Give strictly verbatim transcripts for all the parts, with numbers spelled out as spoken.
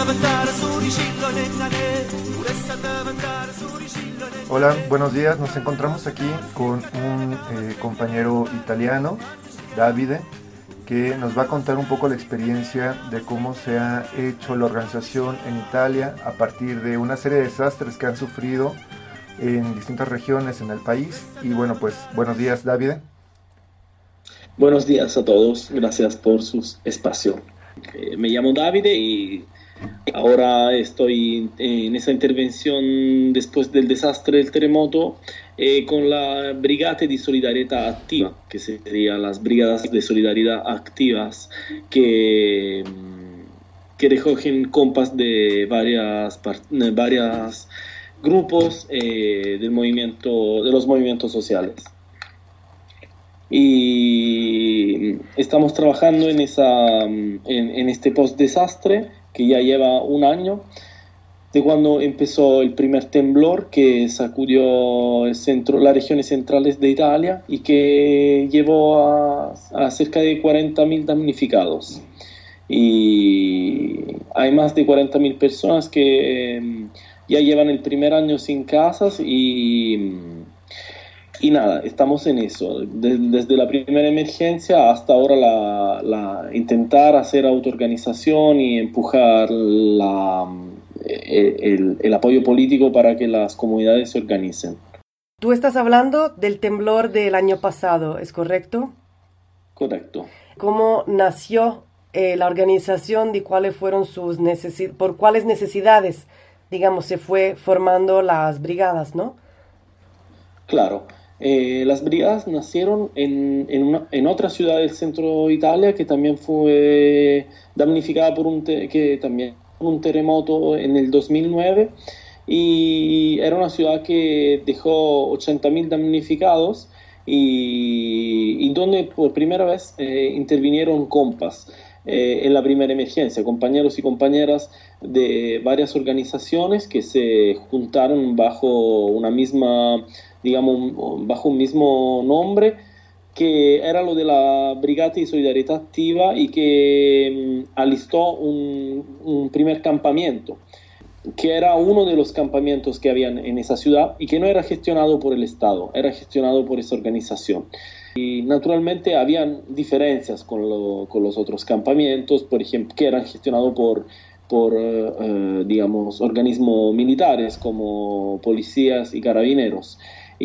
Hola, buenos días. Nos encontramos aquí con un eh, compañero italiano, Davide, que nos va a contar un poco la experiencia de cómo se ha hecho la organización en Italia a partir de una serie de desastres que han sufrido en distintas regiones en el país. Y bueno, pues buenos días, Davide. Buenos días a todos, gracias por su espacio. Eh, me llamo Davide y ahora estoy en esa intervención después del desastre del terremoto eh, con la Brigate di Solidarietà Attiva, que serían las brigadas de solidaridad activas que, que recogen compas de varias, varias grupos eh, del movimiento, de los movimientos sociales. Y estamos trabajando en, esa, en, en este post-desastre que ya lleva un año, de cuando empezó el primer temblor que sacudió el centro, las regiones centrales de Italia y que llevó a, a cerca de cuarenta mil damnificados. Y hay más de cuarenta mil personas que eh, ya llevan el primer año sin casas y... Y nada, estamos en eso, desde la primera emergencia hasta ahora la, la intentar hacer autoorganización y empujar la, el, el apoyo político para que las comunidades se organicen. Tú estás hablando del temblor del año pasado, ¿es correcto? Correcto. ¿Cómo nació eh, la organización y cuáles fueron sus necesidades, por cuáles necesidades, digamos, se fue formando las brigadas, ¿no? Claro. Eh, las brigadas nacieron en, en, una, en otra ciudad del centro de Italia que también fue damnificada por un, te, que también un terremoto en el dos mil nueve, y era una ciudad que dejó ochenta mil damnificados y, y donde por primera vez eh, intervinieron compas eh, en la primera emergencia, compañeros y compañeras de varias organizaciones que se juntaron bajo una misma digamos, bajo un mismo nombre, que era lo de la Brigata di Solidarietà Attiva y que um, alistó un, un primer campamento, que era uno de los campamentos que habían en esa ciudad y que no era gestionado por el Estado, era gestionado por esa organización. Y naturalmente habían diferencias con, lo, con los otros campamentos, por ejemplo, que eran gestionados por por, uh, digamos, organismos militares como policías y carabineros.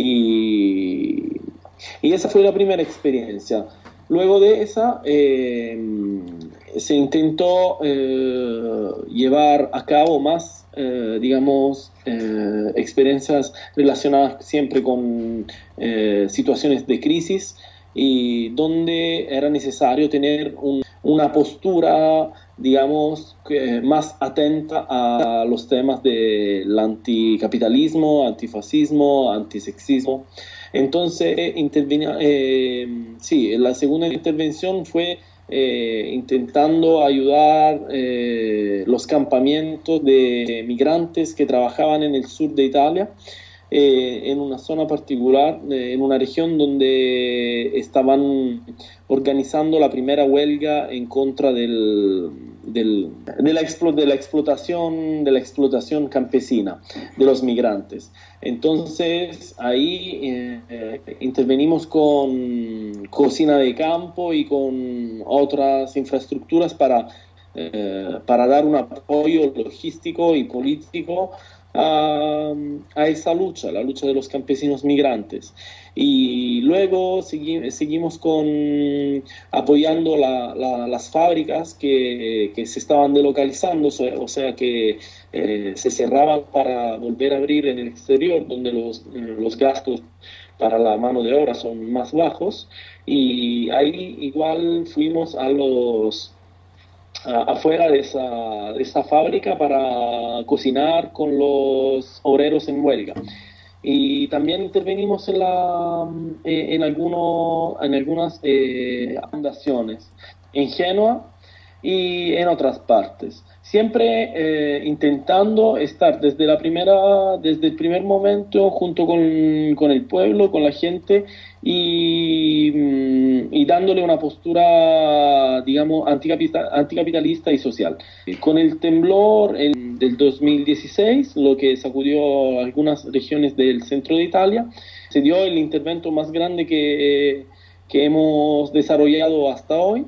Y, y esa fue la primera experiencia. Luego de esa eh, se intentó eh, llevar a cabo más, eh, digamos, eh, experiencias relacionadas siempre con eh, situaciones de crisis y donde era necesario tener un, una postura, digamos, que más atenta a los temas del anticapitalismo, antifascismo, antisexismo. Entonces, intervenía, eh, sí, la segunda intervención fue eh, intentando ayudar eh, los campamentos de migrantes que trabajaban en el sur de Italia, eh, en una zona particular, eh, en una región donde estaban organizando la primera huelga en contra del, del, de, la explo, de, la explotación, de la explotación campesina de los migrantes. Entonces ahí eh, intervenimos con cocina de campo y con otras infraestructuras para, eh, para dar un apoyo logístico y político a, a esa lucha, la lucha de los campesinos migrantes. Y luego segui, seguimos con apoyando la, la, las fábricas que, que se estaban delocalizando, o sea que eh, se cerraban para volver a abrir en el exterior, donde los, los gastos para la mano de obra son más bajos, y ahí igual fuimos a los a, afuera de esa, de esa fábrica para cocinar con los obreros en huelga. Y también intervenimos en, la, eh, en, alguno, en algunas eh, fundaciones. En Génova y en otras partes. Siempre eh, intentando estar desde, la primera, desde el primer momento junto con, con el pueblo, con la gente y, y dándole una postura, digamos, anticapita, anticapitalista y social. Con el temblor el, del dos mil dieciséis, lo que sacudió algunas regiones del centro de Italia, se dio el intervento más grande que, que hemos desarrollado hasta hoy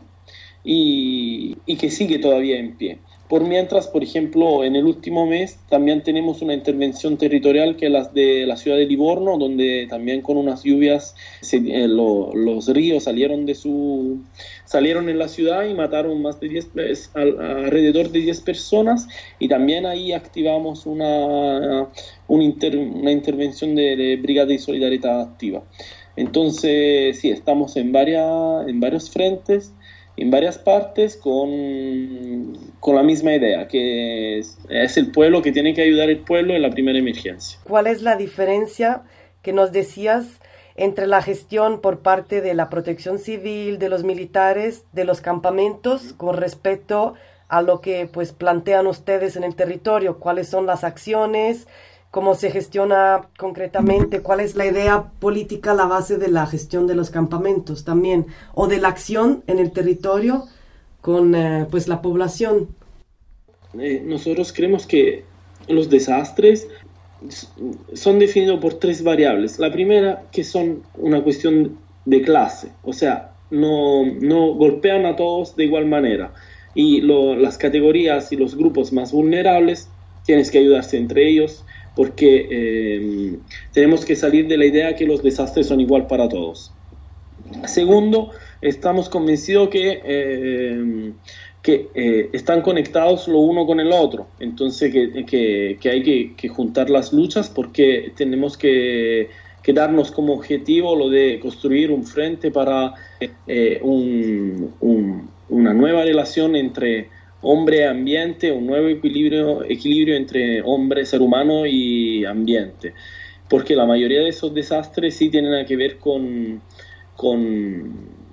y, y que sigue todavía en pie. Por mientras, por ejemplo, en el último mes también tenemos una intervención territorial que es la de la ciudad de Livorno, donde también con unas lluvias se, eh, lo, los ríos salieron de su salieron en la ciudad y mataron más de diez, al, alrededor de diez personas, y también ahí activamos una, una, inter, una intervención de, de Brigada de Solidaridad Activa. Entonces, sí, estamos en, varias, en varios frentes, en varias partes con, con la misma idea, que es, es el pueblo que tiene que ayudar al pueblo en la primera emergencia. ¿Cuál es la diferencia que nos decías entre la gestión por parte de la protección civil, de los militares, de los campamentos, con respecto a lo que pues plantean ustedes en el territorio? ¿Cuáles son las acciones? ¿Cómo se gestiona concretamente? ¿Cuál es la idea política a la base de la gestión de los campamentos también? ¿O de la acción en el territorio con eh, pues la población? Eh, nosotros creemos que los desastres son definidos por tres variables. La primera, que son una cuestión de clase, o sea, no, no golpean a todos de igual manera. Y lo, las categorías y los grupos más vulnerables tienes que ayudarse entre ellos, porque eh, tenemos que salir de la idea que los desastres son igual para todos. Segundo, estamos convencidos que, eh, que eh, están conectados lo uno con el otro, entonces que, que, que hay que, que juntar las luchas, porque tenemos que, que darnos como objetivo lo de construir un frente para eh, un, un, una nueva relación entre hombre-ambiente, un nuevo equilibrio, equilibrio entre hombre, ser humano y ambiente. Porque la mayoría de esos desastres sí tienen que ver con, con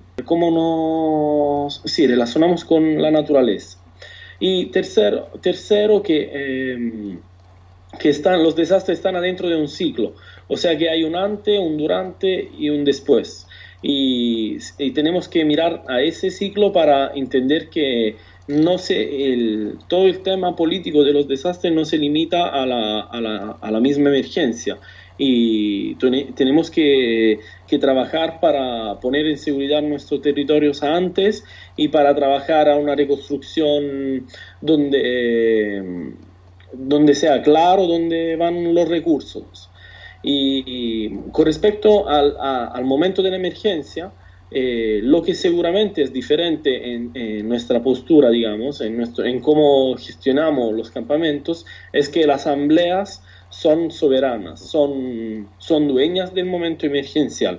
cómo nos sí, relacionamos con la naturaleza. Y tercero, tercero que, eh, que están, los desastres están adentro de un ciclo. O sea que hay un antes, un durante y un después. Y, y tenemos que mirar a ese ciclo para entender que no se, el, todo el tema político de los desastres no se limita a la, a la, a la misma emergencia, y tenemos que, que trabajar para poner en seguridad nuestros territorios antes y para trabajar a una reconstrucción donde, eh, donde sea claro dónde van los recursos. Y, y con respecto al, a, al momento de la emergencia, Eh, lo que seguramente es diferente en, en nuestra postura, digamos, en, nuestro, en cómo gestionamos los campamentos, es que las asambleas son soberanas, son, son dueñas del momento emergencial.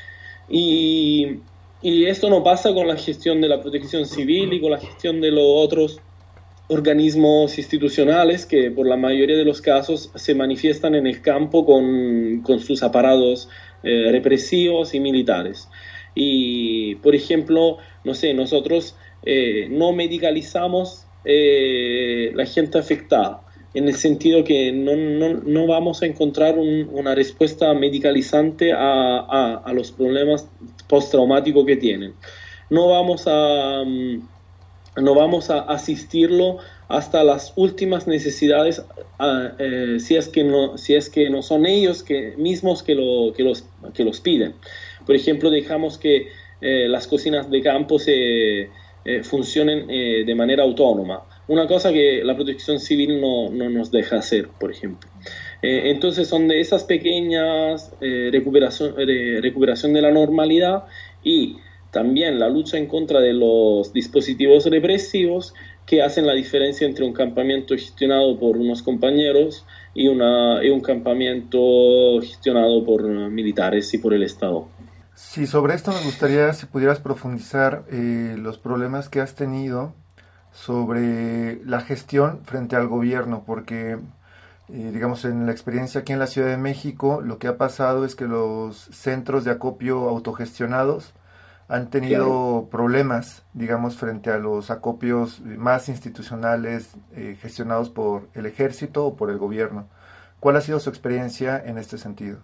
Y, y esto no pasa con la gestión de la protección civil y con la gestión de los otros organismos institucionales que por la mayoría de los casos se manifiestan en el campo con, con sus aparatos eh, represivos y militares. Y, por ejemplo, no sé, nosotros eh, no medicalizamos eh, la gente afectada, en el sentido que no, no, no vamos a encontrar un, una respuesta medicalizante a, a, a los problemas postraumáticos que tienen. No vamos a, no vamos a asistirlo hasta las últimas necesidades, a, eh, si, es que no, si es que no son ellos que, mismos que, lo, que, los, que los piden. Por ejemplo, dejamos que eh, las cocinas de campo se, eh, funcionen eh, de manera autónoma. Una cosa que la protección civil no, no nos deja hacer, por ejemplo. Eh, entonces son de esas pequeñas eh, recuperación, eh, recuperación de la normalidad, y también la lucha en contra de los dispositivos represivos que hacen la diferencia entre un campamento gestionado por unos compañeros y, una, y un campamento gestionado por militares y por el Estado. Sí, sobre esto me gustaría si pudieras profundizar eh, los problemas que has tenido sobre la gestión frente al gobierno, porque eh, digamos en la experiencia aquí en la Ciudad de México lo que ha pasado es que los centros de acopio autogestionados han tenido claro. problemas, digamos, frente a los acopios más institucionales eh, gestionados por el ejército o por el gobierno. ¿Cuál ha sido su experiencia en este sentido?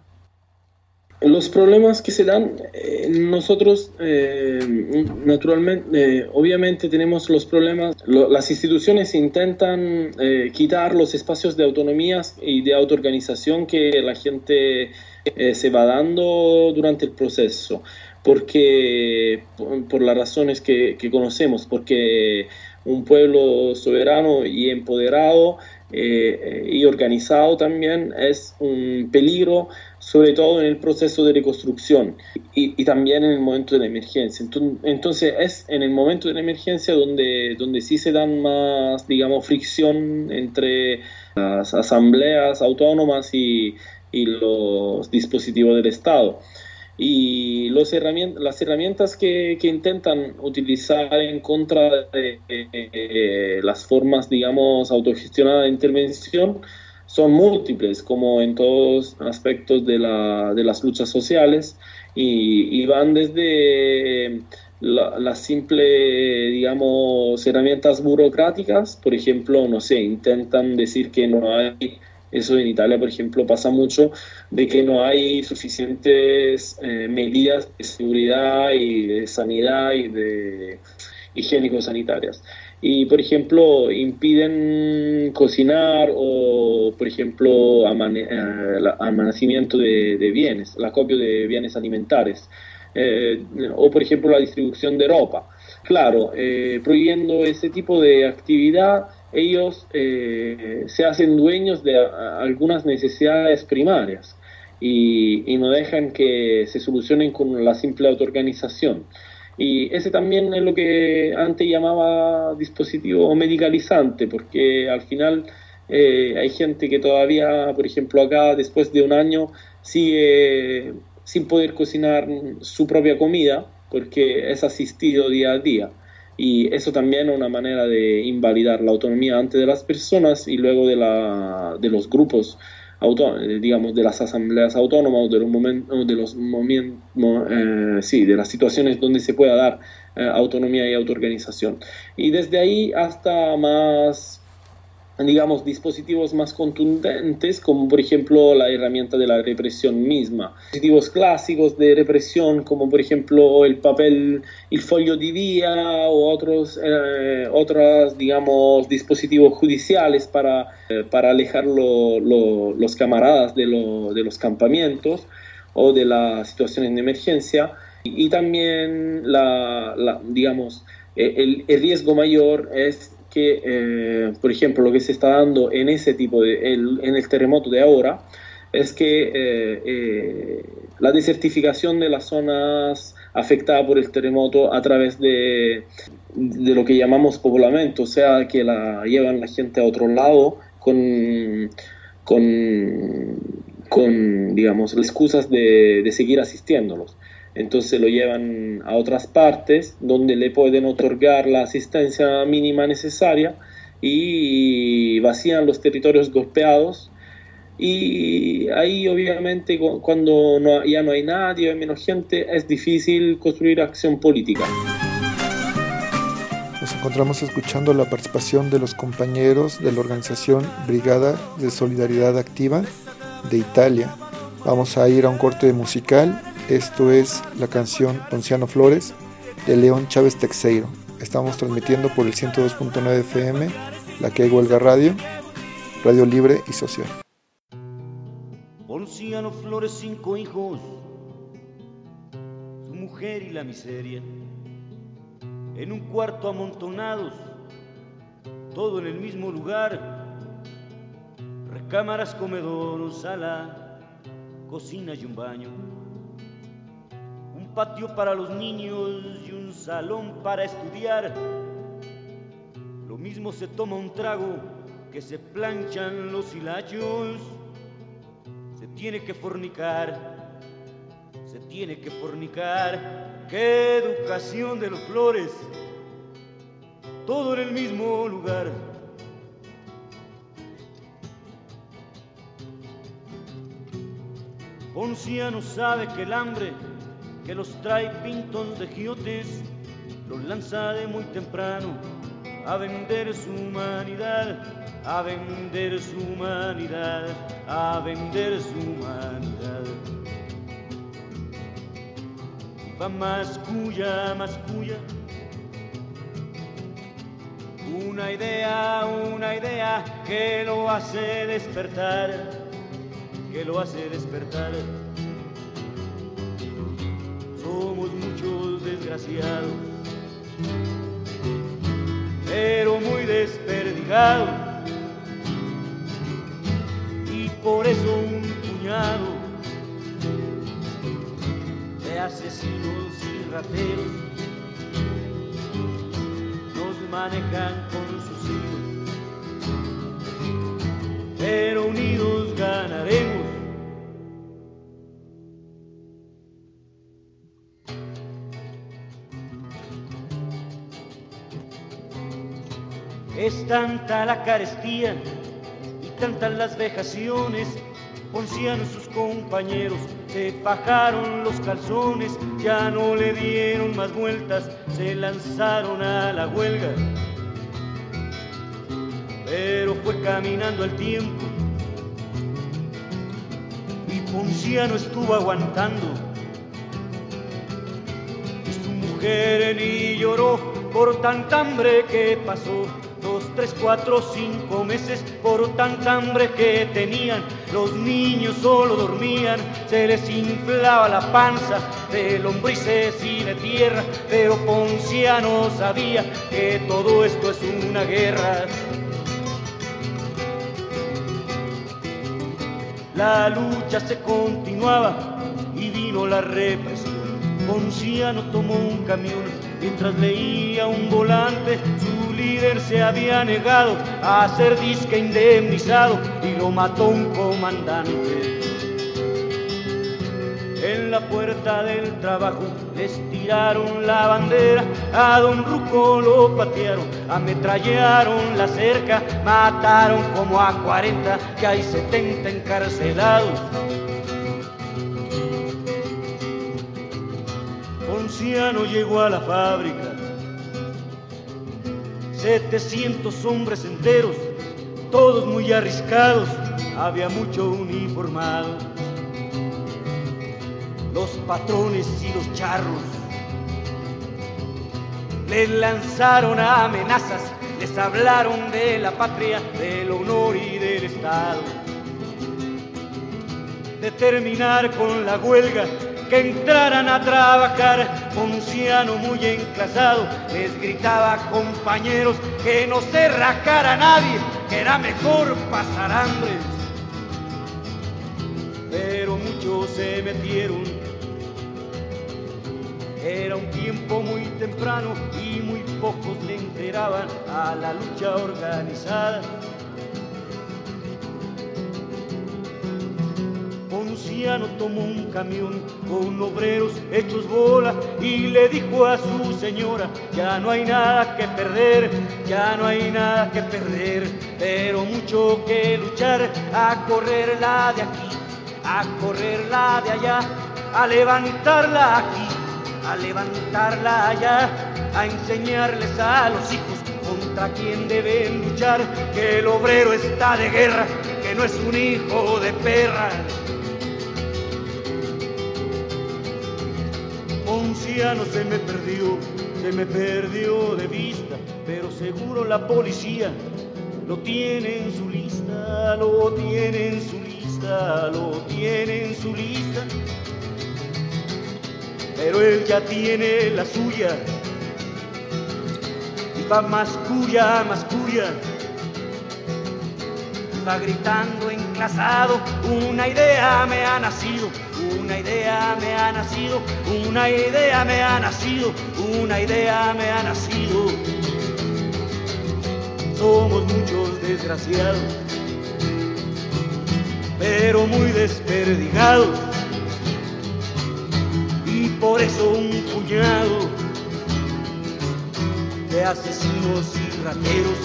Los problemas que se dan, eh, nosotros eh, naturalmente, eh, obviamente tenemos los problemas, lo, las instituciones intentan eh, quitar los espacios de autonomía y de autoorganización que la gente eh, se va dando durante el proceso, porque por, por las razones que, que conocemos, porque un pueblo soberano y empoderado eh, y organizado también es un peligro, sobre todo en el proceso de reconstrucción y, y también en el momento de la emergencia. Entonces, entonces es en el momento de la emergencia donde, donde sí se dan más, digamos, fricción entre las asambleas autónomas y, y los dispositivos del Estado. Y los herramientas, las herramientas que, que intentan utilizar en contra de, de, de las formas, digamos, autogestionadas de intervención son múltiples, como en todos aspectos de, la, de las luchas sociales, y, y van desde la, la simple, digamos, herramientas burocráticas. Por ejemplo, no sé, intentan decir que no hay, eso en Italia, por ejemplo, pasa mucho, de que no hay suficientes eh, medidas de seguridad y de sanidad y de higiénico-sanitarias. Y, por ejemplo, impiden cocinar o, por ejemplo, amane- eh, almacenamiento de, de bienes, el acopio de bienes alimentarios, eh, o, por ejemplo, la distribución de ropa. Claro, eh, prohibiendo ese tipo de actividad, ellos eh, se hacen dueños de a, algunas necesidades primarias y, y no dejan que se solucionen con la simple autoorganización. Y ese también es lo que antes llamaba dispositivo medicalizante, porque al final eh, hay gente que todavía, por ejemplo acá, después de un año, sigue sin poder cocinar su propia comida, porque es asistido día a día. Y eso también es una manera de invalidar la autonomía antes de las personas y luego de, la, de los grupos autónomos, digamos, de las asambleas autónomas, de los momentos, de los momentos, eh, sí, de las situaciones donde se pueda dar eh, autonomía y autoorganización. Y desde ahí hasta más, digamos, dispositivos más contundentes, como por ejemplo la herramienta de la represión misma. Dispositivos clásicos de represión, como por ejemplo el papel, el folio di vía o otros, eh, otros, digamos, dispositivos judiciales para, eh, para alejar lo, lo, los camaradas de, lo, de los campamentos o de las situaciones de emergencia. Y, y también, la, la, digamos, el, el riesgo mayor es que, eh, por ejemplo, lo que se está dando en ese tipo de, el, en el terremoto de ahora, es que eh, eh, la desertificación de las zonas afectadas por el terremoto a través de, de lo que llamamos poblamiento, o sea, que la llevan la gente a otro lado con, con, con digamos, las excusas de, de seguir asistiéndolos. Entonces lo llevan a otras partes donde le pueden otorgar la asistencia mínima necesaria y vacían los territorios golpeados. Y ahí obviamente cuando no, ya no hay nadie, hay menos gente, es difícil construir acción política. Nos encontramos escuchando la participación de los compañeros de la organización Brigada de Solidaridad Activa de Italia. Vamos a ir a un corte musical. Esto es la canción Ponciano Flores de León Chávez Texeiro. Estamos transmitiendo por el ciento dos punto nueve F M, La Que Hay Huelga Radio, Radio Libre y Social. Ponciano Flores, cinco hijos, su mujer y la miseria, en un cuarto amontonados, todo en el mismo lugar, recámaras, comedor, sala, cocina y un baño. Un patio para los niños y un salón para estudiar. Lo mismo se toma un trago que se planchan los hilachos. Se tiene que fornicar, se tiene que fornicar. ¡Qué educación de los Flores! Todo en el mismo lugar. Ponciano sabe que el hambre que los trae pintos de giotes, los lanza de muy temprano a vender su humanidad, a vender su humanidad, a vender su humanidad. Va más cuya, más cuya, una idea, una idea que lo hace despertar, que lo hace despertar. Somos muchos desgraciados, pero muy desperdigados, y por eso un puñado de asesinos y rateros nos manejan con sus hijos, pero unidos ganaremos. Es tanta la carestía y tantas las vejaciones, Ponciano y sus compañeros se fajaron los calzones, ya no le dieron más vueltas, se lanzaron a la huelga. Pero fue caminando el tiempo y Ponciano estuvo aguantando, y su mujer ni lloró por tanta hambre que pasó. Dos, tres, cuatro, cinco meses por tanta hambre que tenían. Los niños solo dormían, se les inflaba la panza de lombrices y de tierra, pero Ponciano sabía que todo esto es una guerra. La lucha se continuaba y vino la represión. Ponciano tomó un camión mientras leía un volante. Su líder se había negado a ser disque indemnizado y lo mató un comandante. En la puerta del trabajo les tiraron la bandera, a don Ruco lo patearon, ametrallaron la cerca, mataron como a cuarenta, que hay setenta encarcelados. Ponciano llegó a la fábrica, setecientos hombres enteros, todos muy arriscados, había mucho uniformado. Los patrones y los charros les lanzaron amenazas, les hablaron de la patria, del honor y del Estado, de terminar con la huelga, que entraran a trabajar. Ponciano, muy enclasado, les gritaba: compañeros, que no se rajara nadie, que era mejor pasar hambre. Pero muchos se metieron, era un tiempo muy temprano y muy pocos le enteraban a la lucha organizada. Ponciano tomó un camión con obreros hechos bola y le dijo a su señora: ya no hay nada que perder, ya no hay nada que perder, pero mucho que luchar, a correrla de aquí, a correrla de allá, a levantarla aquí, a levantarla allá, a enseñarles a los hijos contra quién deben luchar, que el obrero está de guerra, que no es un hijo de perra. Ponciano se me perdió, se me perdió de vista, pero seguro la policía lo tiene en su lista, lo tiene en su lista, lo tiene en su lista. Pero él ya tiene la suya y va más cuya, más cuya, va gritando enclasado: una idea me ha nacido, una idea me ha nacido, una idea me ha nacido, una idea me ha nacido. Somos muchos desgraciados, pero muy desperdigados, y por eso un puñado de asesinos y rateros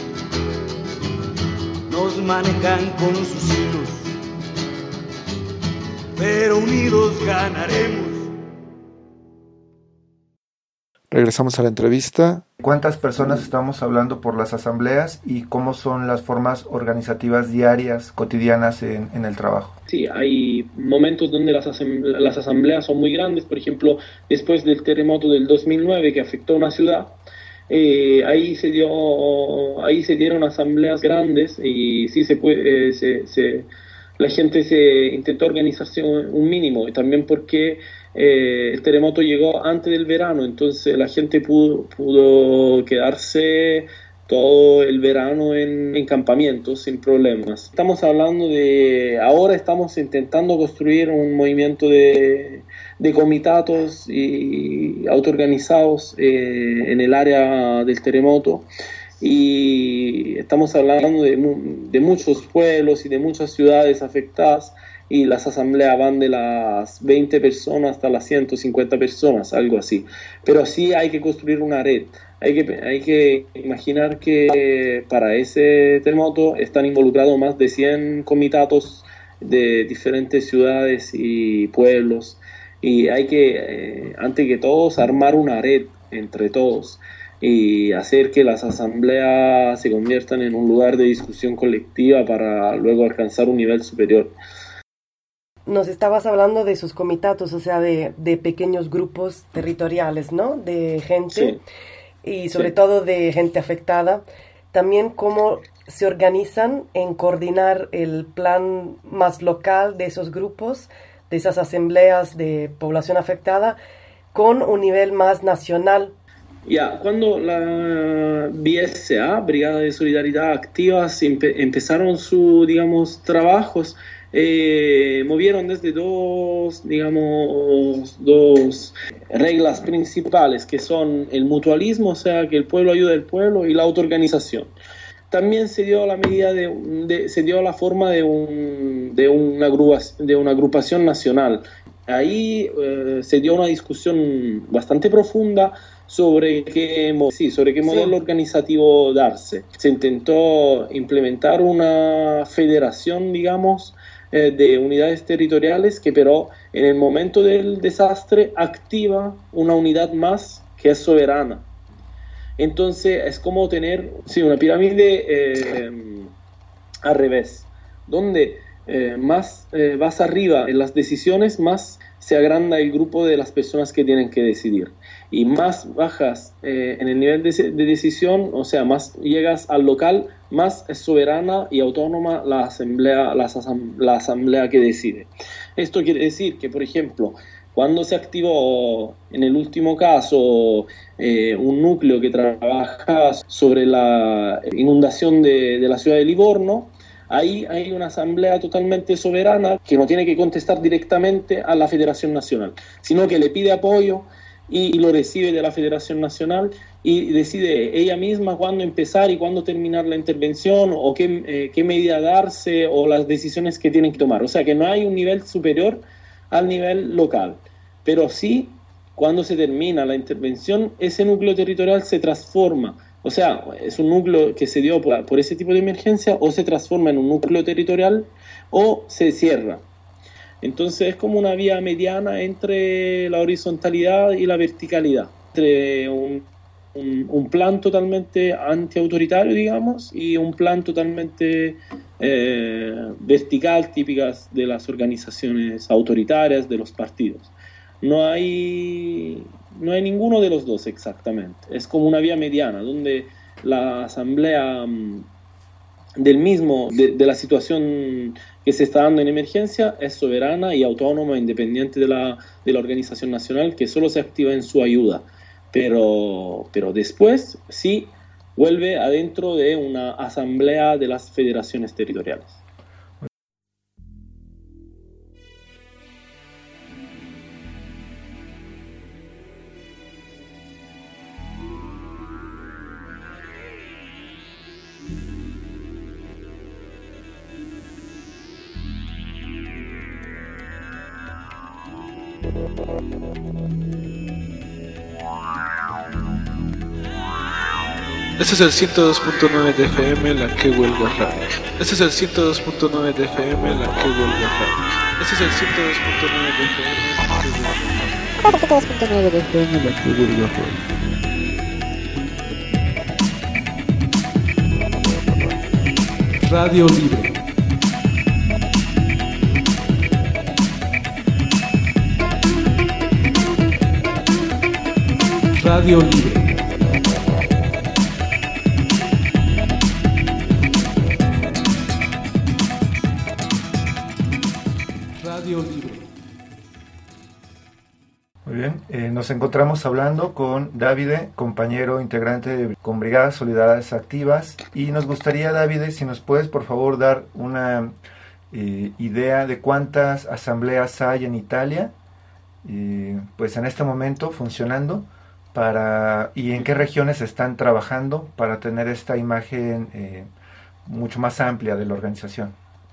nos manejan con sus hilos, pero unidos ganaremos. Regresamos a la entrevista. ¿Cuántas personas estamos hablando por las asambleas y cómo son las formas organizativas diarias, cotidianas en, en el trabajo? Sí, hay momentos donde las, asamble- las asambleas son muy grandes. Por ejemplo, después del terremoto del dos mil nueve que afectó a una ciudad, eh, ahí se dio, ahí se dieron asambleas grandes y sí se puede, eh, se, se, la gente se intentó organizarse un, un mínimo, y también porque eh, el terremoto llegó antes del verano, entonces la gente pudo, pudo quedarse todo el verano en, en campamentos sin problemas. Estamos hablando de, ahora estamos intentando construir un movimiento de, de comitatos y autoorganizados eh, en el área del terremoto, y estamos hablando de, de muchos pueblos y de muchas ciudades afectadas, y las asambleas van de las veinte personas hasta las ciento cincuenta personas, algo así. Pero sí hay que construir una red. Hay que, hay que imaginar que para ese terremoto están involucrados más de cien comitatos de diferentes ciudades y pueblos, y hay que, eh, antes que todos, armar una red entre todos y hacer que las asambleas se conviertan en un lugar de discusión colectiva para luego alcanzar un nivel superior. Nos estabas hablando de sus comitatos, o sea, de, de pequeños grupos territoriales, ¿no? De gente, sí. Y sobre sí. todo de gente afectada. También cómo se organizan en coordinar el plan más local de esos grupos, de esas asambleas de población afectada, con un nivel más nacional. Ya, cuando la B S A, Brigada de Solidaridad Activas, empe- empezaron sus, digamos, trabajos, Eh, movieron desde dos, digamos, dos reglas principales, que son el mutualismo, o sea, que el pueblo ayuda al pueblo, y la autoorganización. También se dio la medida de, de se dio la forma de, un, de, una, agrupación, de una agrupación nacional. Ahí eh, se dio una discusión bastante profunda sobre qué, sí, sobre qué modelo sí. organizativo darse. Se intentó implementar una federación, digamos, de unidades territoriales, que pero en el momento del desastre activa una unidad más que es soberana. Entonces es como tener sí, una pirámide eh, al revés, donde eh, más eh, vas arriba en las decisiones, más se agranda el grupo de las personas que tienen que decidir, y más bajas eh, en el nivel de, de decisión, o sea, más llegas al local, más es soberana y autónoma la asamblea, la, asam- la asamblea que decide. Esto quiere decir que, por ejemplo, cuando se activó en el último caso eh, un núcleo que trabaja sobre la inundación de, de la ciudad de Livorno, ahí hay una asamblea totalmente soberana que no tiene que contestar directamente a la Federación Nacional, sino que le pide apoyo y, y lo recibe de la Federación Nacional, y decide ella misma cuándo empezar y cuándo terminar la intervención, o qué, eh, qué medida darse, o las decisiones que tienen que tomar. O sea, que no hay un nivel superior al nivel local, pero sí, cuando se termina la intervención, ese núcleo territorial se transforma. O sea, es un núcleo que se dio por, por ese tipo de emergencia, o se transforma en un núcleo territorial, o se cierra. Entonces es como una vía mediana entre la horizontalidad y la verticalidad, entre un, un, un plan totalmente antiautoritario, digamos, y un plan totalmente eh, vertical, típicas de las organizaciones autoritarias, de los partidos. No hay, no hay ninguno de los dos exactamente. Es como una vía mediana, donde la asamblea um, del mismo, de, de la situación que se está dando en emergencia, es soberana y autónoma, independiente de la, de la organización nacional, que solo se activa en su ayuda. Pero, pero después sí vuelve adentro de una asamblea de las federaciones territoriales. Este es el ciento dos punto nueve de F M, la que huelga radio. Este es el ciento dos punto nueve de F M, la que huelga radio. Este es el ciento dos punto nueve de F M, la que huelga radio. Este es el ciento dos punto nueve de F M, la que huelga radio. Radio Libre. Radio Libre. Radio Libre. Muy bien, eh, nos encontramos hablando con Davide, compañero integrante de, con Brigadas Solidarias Activas, y nos gustaría, Davide, si nos puedes por favor dar una eh, idea de cuántas asambleas hay en Italia, eh, pues en este momento funcionando, para y en qué regiones están trabajando para tener esta imagen eh, mucho más amplia de la organización.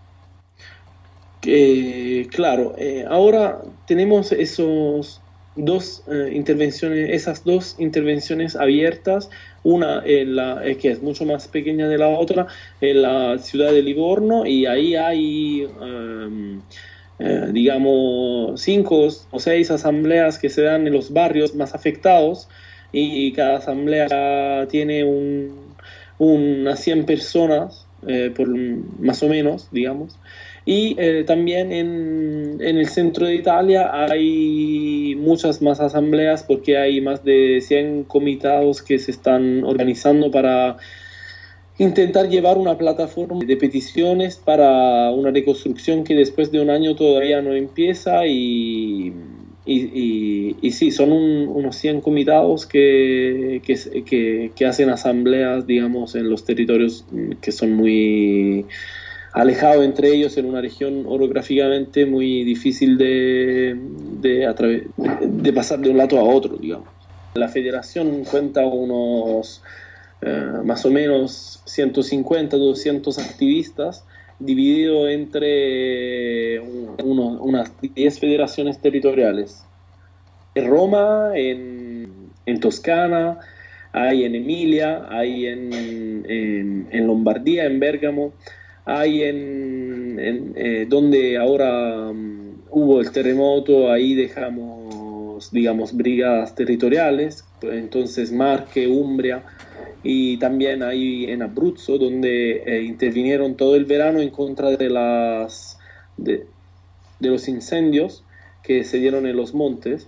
Eh, claro, eh, ahora tenemos esos dos eh, intervenciones, esas dos intervenciones abiertas, una en la, eh, que es mucho más pequeña de la otra, en la ciudad de Livorno, y ahí hay um, eh, digamos cinco o seis asambleas que se dan en los barrios más afectados, y, y cada asamblea tiene un, unas cien personas eh, por, más o menos, digamos. Y eh, también en, en el centro de Italia hay muchas más asambleas, porque hay más de cien comitados que se están organizando para intentar llevar una plataforma de peticiones para una reconstrucción que después de un año todavía no empieza. Y, y, y, y sí, son un, unos cien comitados que, que, que, que hacen asambleas, digamos, en los territorios que son muy alejado entre ellos, en una región orográficamente muy difícil de, de, atraves, de pasar de un lado a otro, digamos. La federación cuenta unos eh, más o menos ciento cincuenta, doscientos activistas, dividido entre uno, unas diez federaciones territoriales. En Roma, en, en Toscana, hay en Emilia, hay en, en, en Lombardía, en Bérgamo, hay en, en eh, donde ahora um, hubo el terremoto, ahí dejamos, digamos, brigadas territoriales, entonces Marche, Umbria, y también hay en Abruzzo, donde eh, intervinieron todo el verano en contra de las de, de los incendios que se dieron en los montes.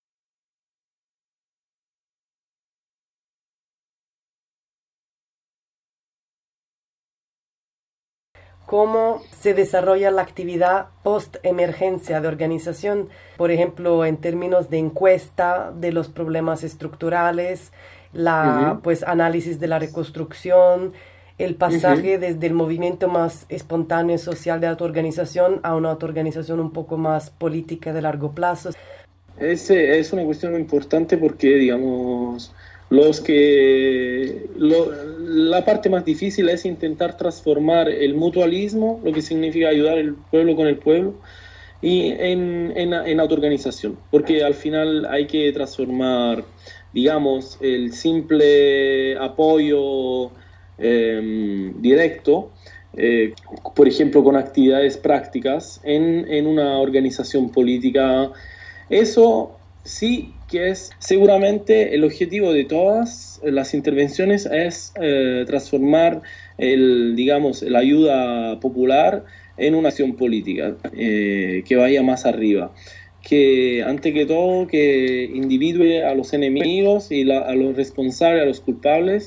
¿Cómo se desarrolla la actividad post-emergencia de organización? Por ejemplo, en términos de encuesta de los problemas estructurales, la uh-huh. pues análisis de la reconstrucción, el pasaje uh-huh. desde el movimiento más espontáneo y social de autoorganización a una autoorganización un poco más política de largo plazo. Ese es una cuestión muy importante, porque, digamos, los que lo, la parte más difícil es intentar transformar el mutualismo, lo que significa ayudar al pueblo con el pueblo, y en, en, en autoorganización, porque al final hay que transformar, digamos, el simple apoyo eh, directo, eh, por ejemplo, con actividades prácticas, en, en una organización política. Eso sí que es seguramente el objetivo de todas las intervenciones, es eh, transformar el, digamos, la ayuda popular en una acción política eh, que vaya más arriba, que ante que todo que individue a los enemigos y la, a los responsables, a los culpables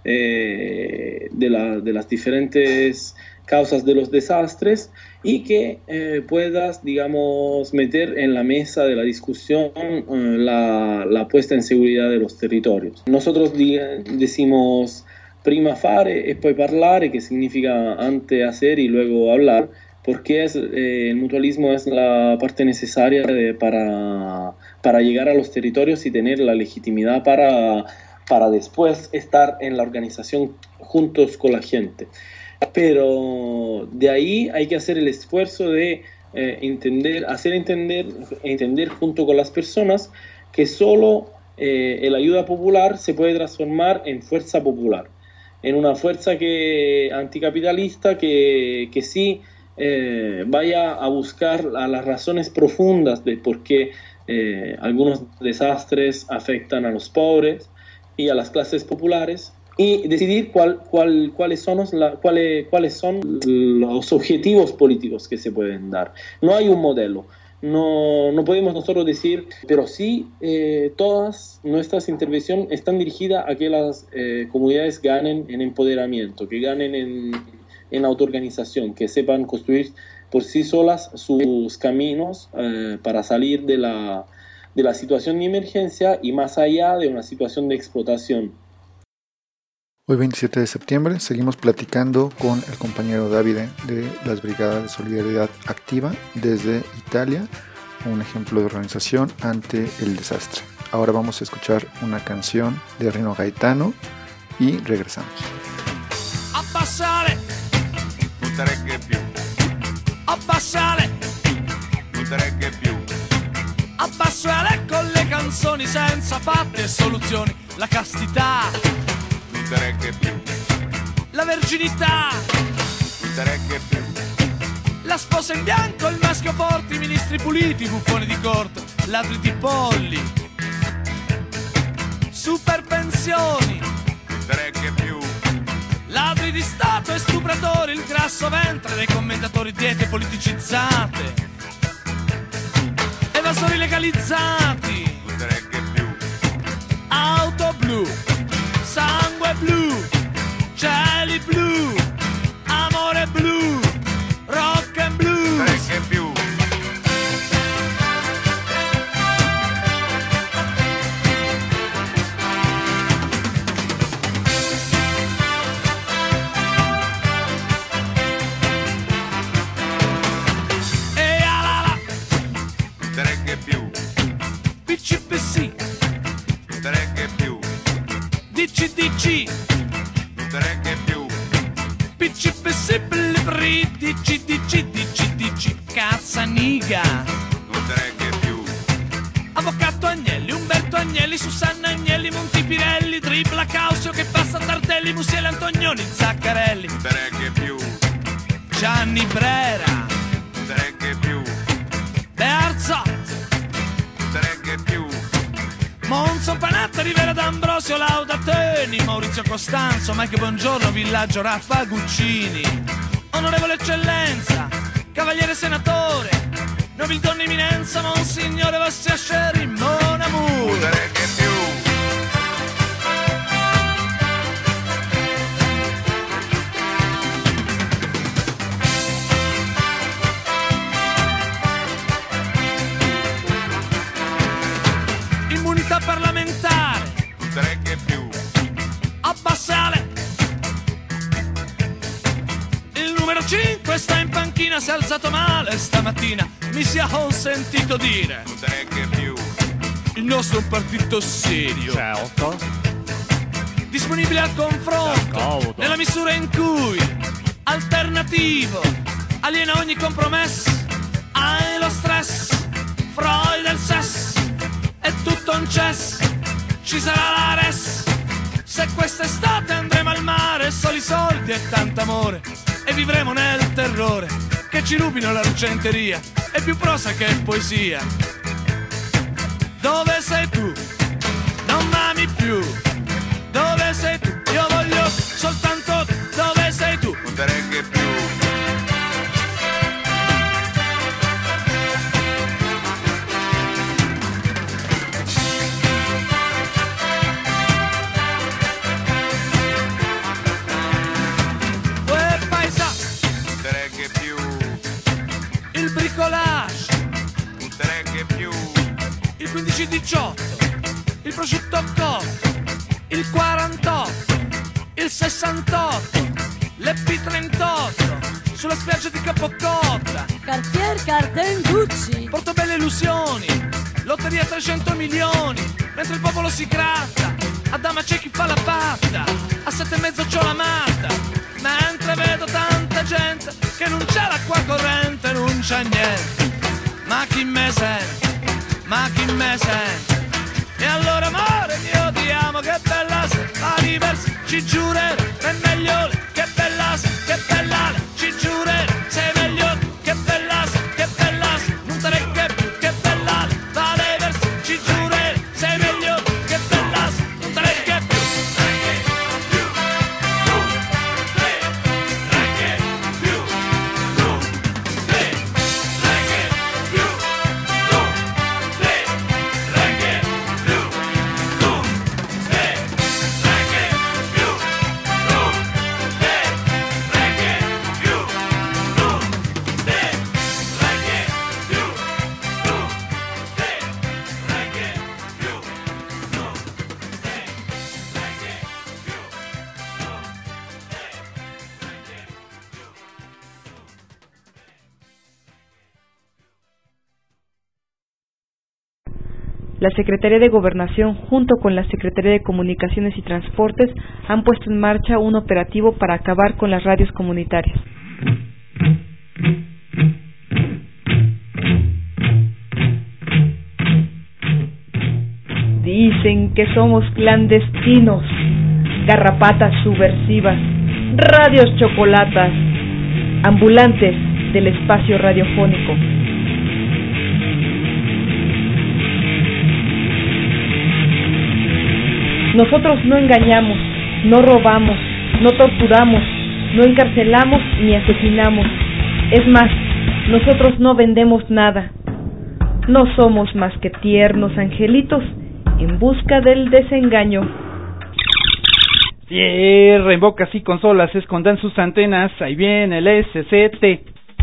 eh, de, la, de las diferentes causas de los desastres, y que eh, puedas, digamos, meter en la mesa de la discusión eh, la, la puesta en seguridad de los territorios. Nosotros di- decimos prima fare e poi parlare, que significa antes hacer y luego hablar, porque es, eh, el mutualismo es la parte necesaria de, para, para llegar a los territorios y tener la legitimidad para, para después estar en la organización juntos con la gente. Pero de ahí hay que hacer el esfuerzo de eh, entender, hacer entender, entender junto con las personas que solo eh, la ayuda popular se puede transformar en fuerza popular, en una fuerza que anticapitalista que, que sí eh, vaya a buscar a las razones profundas de por qué eh, algunos desastres afectan a los pobres y a las clases populares, y decidir cuál, cuál, cuáles, son la, cuáles, cuáles son los objetivos políticos que se pueden dar. No hay un modelo. No, no podemos nosotros decir, pero sí eh, todas nuestras intervenciones están dirigidas a que las eh, comunidades ganen en empoderamiento, que ganen en, en autoorganización, que sepan construir por sí solas sus caminos eh, para salir de la, de la situación de emergencia y más allá de una situación de explotación. Hoy veintisiete de septiembre seguimos platicando con el compañero Davide de las Brigadas de Solidaridad Activa desde Italia, un ejemplo de organización ante el desastre. Ahora vamos a escuchar una canción de Rino Gaetano y regresamos. Abbassare, non te regge più. Abbassare, non te regge più. Abbassare con le canzoni senza fatti e soluzioni, la castità. La verginità, la sposa in bianco, il maschio forte, i ministri puliti, buffoni di corte, ladri di polli, super pensioni, ladri di Stato e stupratori, il grasso ventre dei commentatori, diete politicizzate, evasori legalizzati, auto blu, sangue blu, cieli blu, amore blu, rock and blues. Rock and blues. E alala, non te regge più. P C P C, non te regge più. D C D C, non te regge più. P C P C, D C D C, D C D C, Cazzaniga, non te regge più. Avvocato Agnelli, Umberto Agnelli, Susanna Agnelli, Montipirelli, Dribla Causio che passa Tardelli, Musiele Antonioni, Zaccarelli, non te regge più. Gianni Brera, non te regge più. Bearzot, non te regge più. Monzo Panatta, Rivera D'Ambrosio, Lauda Teni, Maurizio Costanzo, Mike Bongiorno, Villaggio Raffa Guccini, Onorevole Eccellenza, Cavaliere Senatore, Nobildonna Eminenza, Monsignore Vassia Scerri, Mon Amour. Non te regge più. Parlamentare, non te regge più. Abbassale, il numero cinque sta in panchina, si è alzato male stamattina, mi sia consentito dire, non te regge più. Il nostro è un partito serio, certo, disponibile al confronto, nella misura in cui alternativo, aliena ogni compromesso, hai lo stress, Freud e il sesso, è tutto un cess, ci sarà la res. Se quest'estate andremo al mare, soli soldi e tanto amore, e vivremo nel terrore che ci rubino l'argenteria, è più prosa che poesia. Dove sei tu? Non m'ami più. Dove sei tu? Io voglio soltanto tu. Dove sei tu? Non te regge più. Bricolage, non te regge più. Il quindici diciotto, il prosciutto cotto, il quarantotto, il sessantotto, le P trentotto, sulla spiaggia di Capocotta, Cartier, Carden, Gucci, Portobello Illusioni, lotteria trecento milioni, mentre il popolo si gratta, a dama c'è chi fa la patta, a sette e mezzo c'ho la matta, mentre vedo tanta gente che non c'è l'acqua corrente, non c'è niente, ma chi me sente, ma chi me sente, e allora amore mio ti amo, che bella sei, la diversa, ci giurerò, è meglio, che bella sei, che bella lei, ci giurerò, sei meglio, che bella sei, che bella sei, non te regge più, che bella lei, la diversa, ci giurerò, sei meglio, che bella sei, non te regge più, la Secretaría de Gobernación, junto con la Secretaría de Comunicaciones y Transportes, han puesto en marcha un operativo para acabar con las radios comunitarias. Dicen que somos clandestinos, garrapatas subversivas, radios chocolatas, ambulantes del espacio radiofónico. Nosotros no engañamos, no robamos, no torturamos, no encarcelamos ni asesinamos. Es más, nosotros no vendemos nada. No somos más que tiernos angelitos en busca del desengaño. Cierra en bocas y consolas, escondan sus antenas, ahí viene el S C T.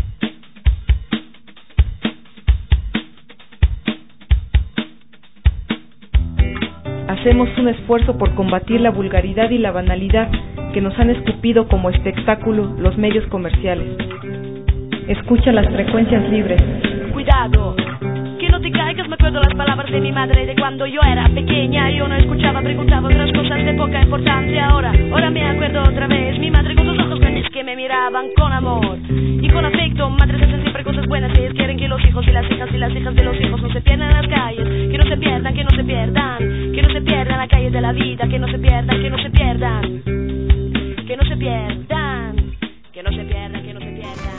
Hacemos un esfuerzo por combatir la vulgaridad y la banalidad que nos han escupido como espectáculo los medios comerciales. Escucha las frecuencias libres. Cuidado, que no te caigas, me acuerdo las palabras de mi madre de cuando yo era pequeña. Yo no escuchaba, preguntaba otras cosas de poca importancia. Ahora, ahora me acuerdo otra vez, mi madre con sus ojos grandes que me miraban con amor y con afecto. Madres hacen siempre cosas buenas y ellos quieren que los hijos y las hijas y las hijas de los hijos no se pierdan en las calles, que no se pierdan, que no se pierdan, que no se pierdan las calles de la vida, que no se pierdan, que no se pierdan, que no se pierdan, que no se pierdan, que no se pierdan.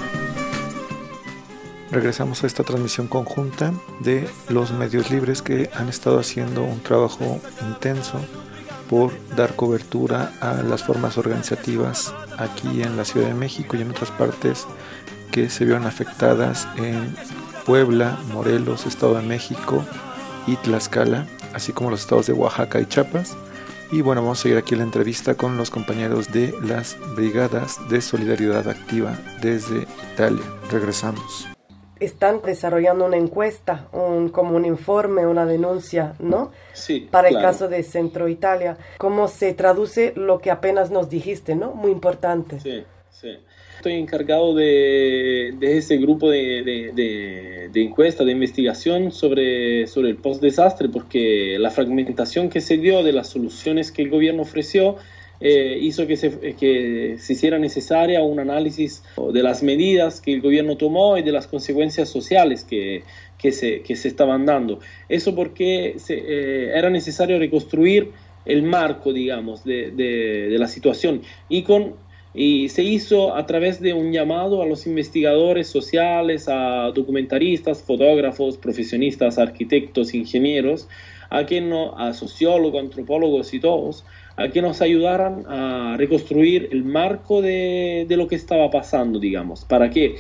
Regresamos a esta transmisión conjunta de los medios libres que han estado haciendo un trabajo intenso por dar cobertura a las formas organizativas aquí en la Ciudad de México y en otras partes que se vieron afectadas en Puebla, Morelos, Estado de México y Tlaxcala, así como los estados de Oaxaca y Chiapas. Y bueno, vamos a seguir aquí la entrevista con los compañeros de las Brigadas de Solidaridad Activa desde Italia. Regresamos. Están desarrollando una encuesta, un, como un informe, una denuncia, ¿no? Sí, para claro. el caso de Centro Italia. ¿Cómo se traduce lo que apenas nos dijiste, no? Muy importante. Sí, sí. Estoy encargado de, de ese grupo de, de, de, de encuesta, de investigación sobre, sobre el post-desastre, porque la fragmentación que se dio de las soluciones que el gobierno ofreció Eh, hizo que se, que se hiciera necesaria un análisis de las medidas que el gobierno tomó y de las consecuencias sociales que, que, se, que se estaban dando. Eso porque se, eh, era necesario reconstruir el marco, digamos, de, de, de la situación y, con, y se hizo a través de un llamado a los investigadores sociales, a documentaristas, fotógrafos, profesionistas, arquitectos, ingenieros, a, que no, a sociólogos, antropólogos y todos, a que nos ayudaran a reconstruir el marco de, de lo que estaba pasando, digamos, para que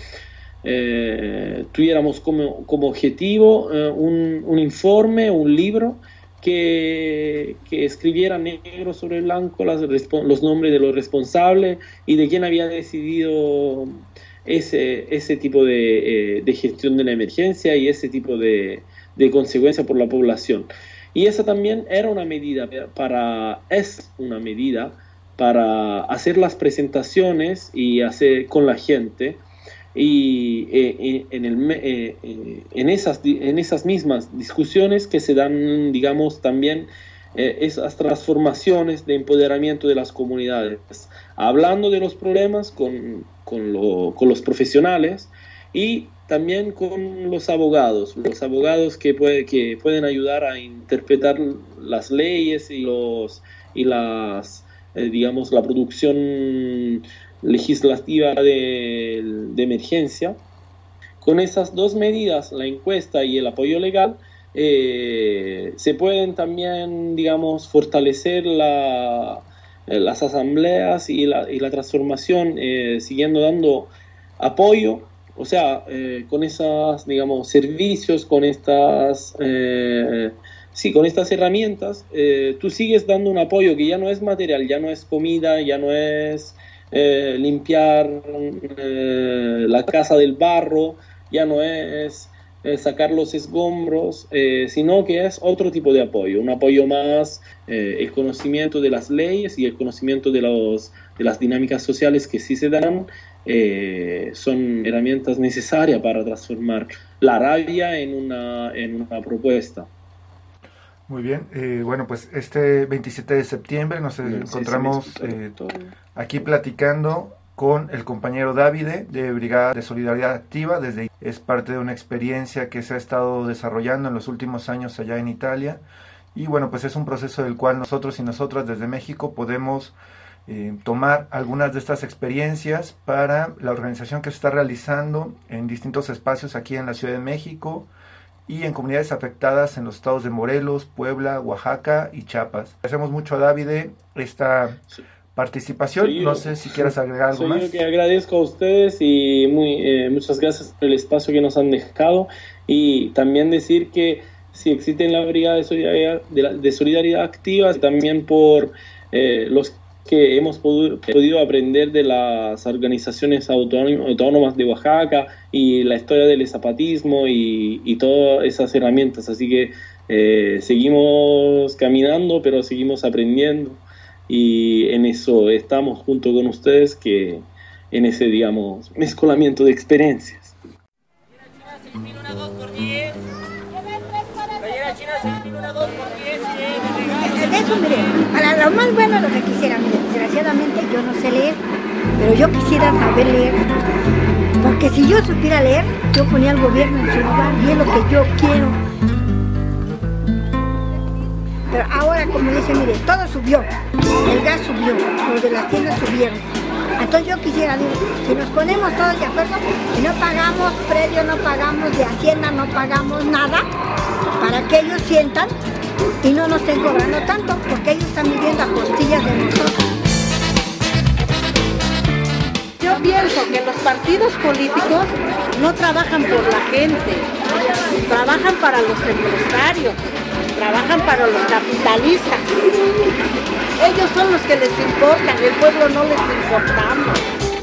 eh, tuviéramos como, como objetivo eh, un, un informe, un libro que, que escribiera negro sobre blanco las, los nombres de los responsables y de quién había decidido ese, ese tipo de, eh, de gestión de la emergencia y ese tipo de, de consecuencia por la población. Y esa también era una medida para, es una medida para hacer las presentaciones y hacer con la gente y eh, en, el, eh, en, esas, en esas mismas discusiones que se dan, digamos, también eh, esas transformaciones de empoderamiento de las comunidades, hablando de los problemas con, con, lo, con los profesionales y también con los abogados, los abogados que, puede, que pueden ayudar a interpretar las leyes y, los, y las, eh, digamos, la producción legislativa de, de emergencia. Con esas dos medidas, la encuesta y el apoyo legal, eh, se pueden también, digamos, fortalecer la, las asambleas y la, y la transformación, eh, siguiendo dando apoyo. O sea, eh, con esos, digamos, servicios, con estas, eh, sí, con estas herramientas, eh, tú sigues dando un apoyo que ya no es material, ya no es comida, ya no es eh, limpiar eh, la casa del barro, ya no es eh, sacar los escombros, eh, sino que es otro tipo de apoyo, un apoyo más, eh, el conocimiento de las leyes y el conocimiento de, los, de las dinámicas sociales que sí se dan. Eh, son herramientas necesarias para transformar la rabia en una, en una propuesta. Muy bien, eh, bueno, pues este veintisiete de septiembre nos encontramos eh, aquí platicando con el compañero Davide de Brigada de Solidaridad Activa. Desde es parte de una experiencia que se ha estado desarrollando en los últimos años allá en Italia, y bueno, pues es un proceso del cual nosotros y nosotras desde México podemos eh, tomar algunas de estas experiencias para la organización que se está realizando en distintos espacios aquí en la Ciudad de México y en comunidades afectadas en los estados de Morelos, Puebla, Oaxaca y Chiapas. Agradecemos mucho a Davide esta participación. Soy no yo. sé si quieras agregar algo Soy más. Yo que agradezco a ustedes y muy, eh, muchas gracias por el espacio que nos han dejado, y también decir que si existen la Brigada de Solidaridad, de, la, de solidaridad Activa, también por eh, los que hemos podido, podido aprender de las organizaciones autónomas de Oaxaca y la historia del zapatismo y, y todas esas herramientas. Así que eh, seguimos caminando, pero seguimos aprendiendo, y en eso estamos junto con ustedes, que en ese, digamos, mezcolamiento de experiencias. De eso, mire, para lo más bueno lo que quisiera, mire, desgraciadamente yo no sé leer, pero yo quisiera saber leer, porque si yo supiera leer, yo ponía al gobierno en su lugar, y es lo que yo quiero. Pero ahora, como dice, mire, todo subió, el gas subió, los de las tiendas subieron. Entonces yo quisiera, digo, si nos ponemos todos de acuerdo, y no pagamos predio, no pagamos de Hacienda, no pagamos nada, para que ellos sientan y no nos estén cobrando tanto, porque ellos están viviendo a costillas de nosotros. Yo pienso que los partidos políticos no trabajan por la gente, trabajan para los empresarios, trabajan para los capitalistas. Ellos son los que les importan, el pueblo no les importamos.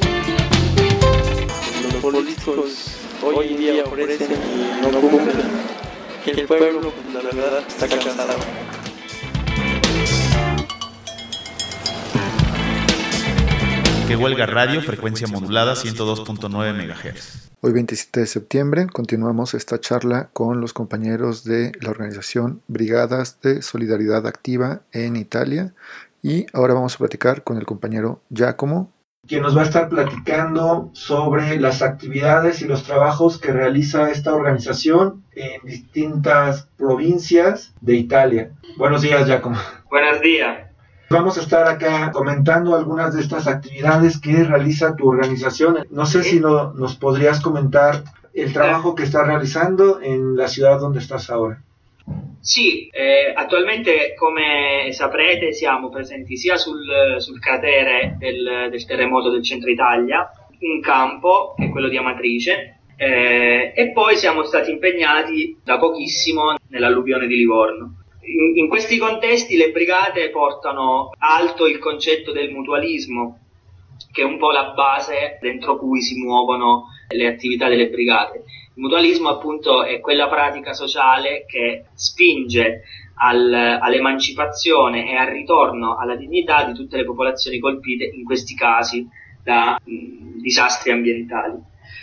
Los políticos hoy en día ofrecen y no cumplen. El pueblo, la verdad, está cansado. Que Huelga Radio, frecuencia modulada ciento dos punto nueve megahertz. Hoy veintisiete de septiembre continuamos esta charla con los compañeros de la organización Brigadas de Solidaridad Activa en Italia, y ahora vamos a platicar con el compañero Giacomo, quien nos va a estar platicando sobre las actividades y los trabajos que realiza esta organización en distintas provincias de Italia. Buenos días, Giacomo. Buenos días. Vamos a estar acá comentando algunas de estas actividades que realiza tu organización. No sé si no, nos podrías comentar el trabajo que estás realizando en la ciudad donde estás ahora. Sì, eh, attualmente come saprete siamo presenti sia sul, sul cratere del, del terremoto del centro Italia, in campo, che è quello di Amatrice, eh, e poi siamo stati impegnati da pochissimo nell'alluvione di Livorno. In, in questi contesti le brigate portano alto il concetto del mutualismo, che è un po' la base dentro cui si muovono le attività delle brigate. Il mutualismo appunto è quella pratica sociale che spinge al, all'emancipazione e al ritorno alla dignità di tutte le popolazioni colpite, in questi casi da mh, disastri ambientali.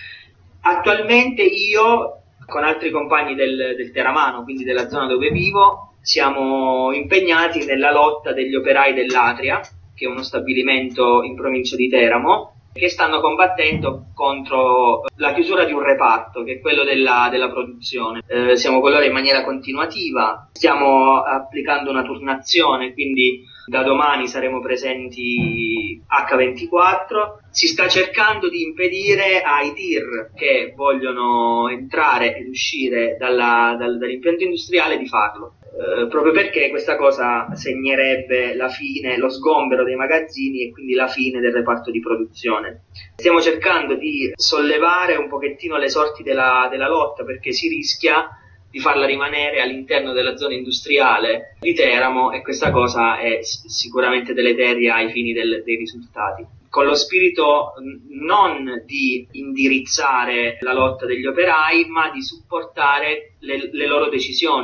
Attualmente io, con altri compagni del, del Teramano, quindi della zona dove vivo, siamo impegnati nella lotta degli operai dell'Atria, che è uno stabilimento in provincia di Teramo, che stanno combattendo contro la chiusura di un reparto, che è quello della, della produzione. Eh, siamo con loro in maniera continuativa, stiamo applicando una turnazione, quindi da domani saremo presenti acca ventiquattro. Si sta cercando di impedire ai tir che vogliono entrare ed uscire dalla, dal, dall'impianto industriale di farlo. Eh, proprio perché questa cosa segnerebbe la fine, lo sgombero dei magazzini e quindi la fine del reparto di produzione. Stiamo cercando di sollevare un pochettino le sorti della, della lotta, perché si rischia di farla rimanere all'interno della zona industriale di Teramo, e questa cosa è sicuramente deleteria ai fini del, dei risultati. Con lo spirito non di indirizzare la lotta degli operai, ma di supportare le, le loro decisioni.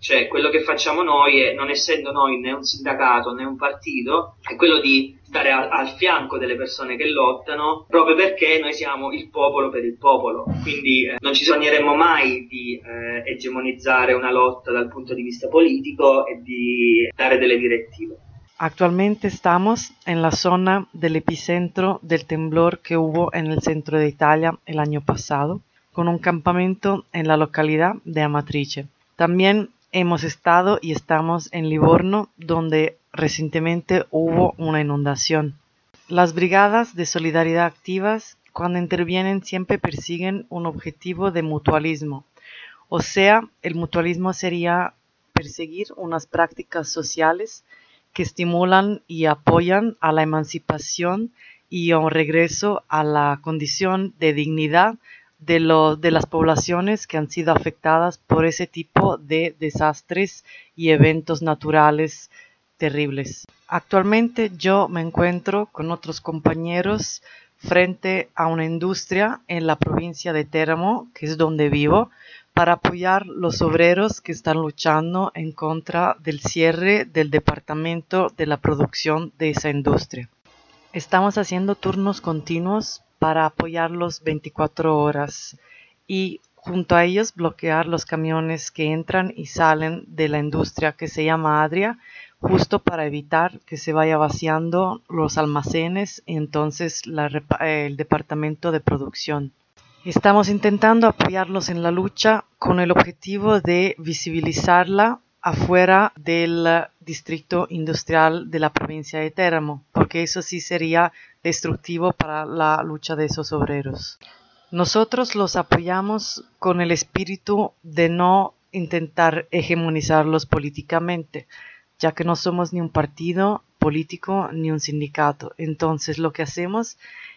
Cioè, quello che facciamo noi, è, non essendo noi né un sindacato né un partito, è quello di stare al, al fianco delle persone che lottano, proprio perché noi siamo il popolo per il popolo. Quindi eh, non ci sogneremmo mai di eh, egemonizzare una lotta dal punto di vista politico e di dare delle direttive. Actualmente estamos en la zona del epicentro del temblor que hubo en el centro de Italia el año pasado, con un campamento en la localidad de Amatrice. También hemos estado y estamos en Livorno, donde recientemente hubo una inundación. Las brigadas de solidaridad activas, cuando intervienen, siempre persiguen un objetivo de mutualismo. O sea, el mutualismo sería perseguir unas prácticas sociales que estimulan y apoyan a la emancipación y a un regreso a la condición de dignidad de, lo, de las poblaciones que han sido afectadas por ese tipo de desastres y eventos naturales terribles. Actualmente yo me encuentro con otros compañeros frente a una industria en la provincia de Teramo, que es donde vivo, para apoyar los obreros que están luchando en contra del cierre del departamento de la producción de esa industria. Estamos haciendo turnos continuos para apoyarlos veinticuatro horas y junto a ellos bloquear los camiones que entran y salen de la industria que se llama Adria, justo para evitar que se vaya vaciando los almacenes y entonces la, el departamento de producción. Estamos intentando apoyarlos en la lucha con el objetivo de visibilizarla afuera del distrito industrial de la provincia de Teramo, porque eso sí sería destructivo para la lucha de esos obreros. Nosotros los apoyamos con el espíritu de no intentar hegemonizarlos políticamente, ya que no somos ni un partido político ni un sindicato. Entonces lo que hacemos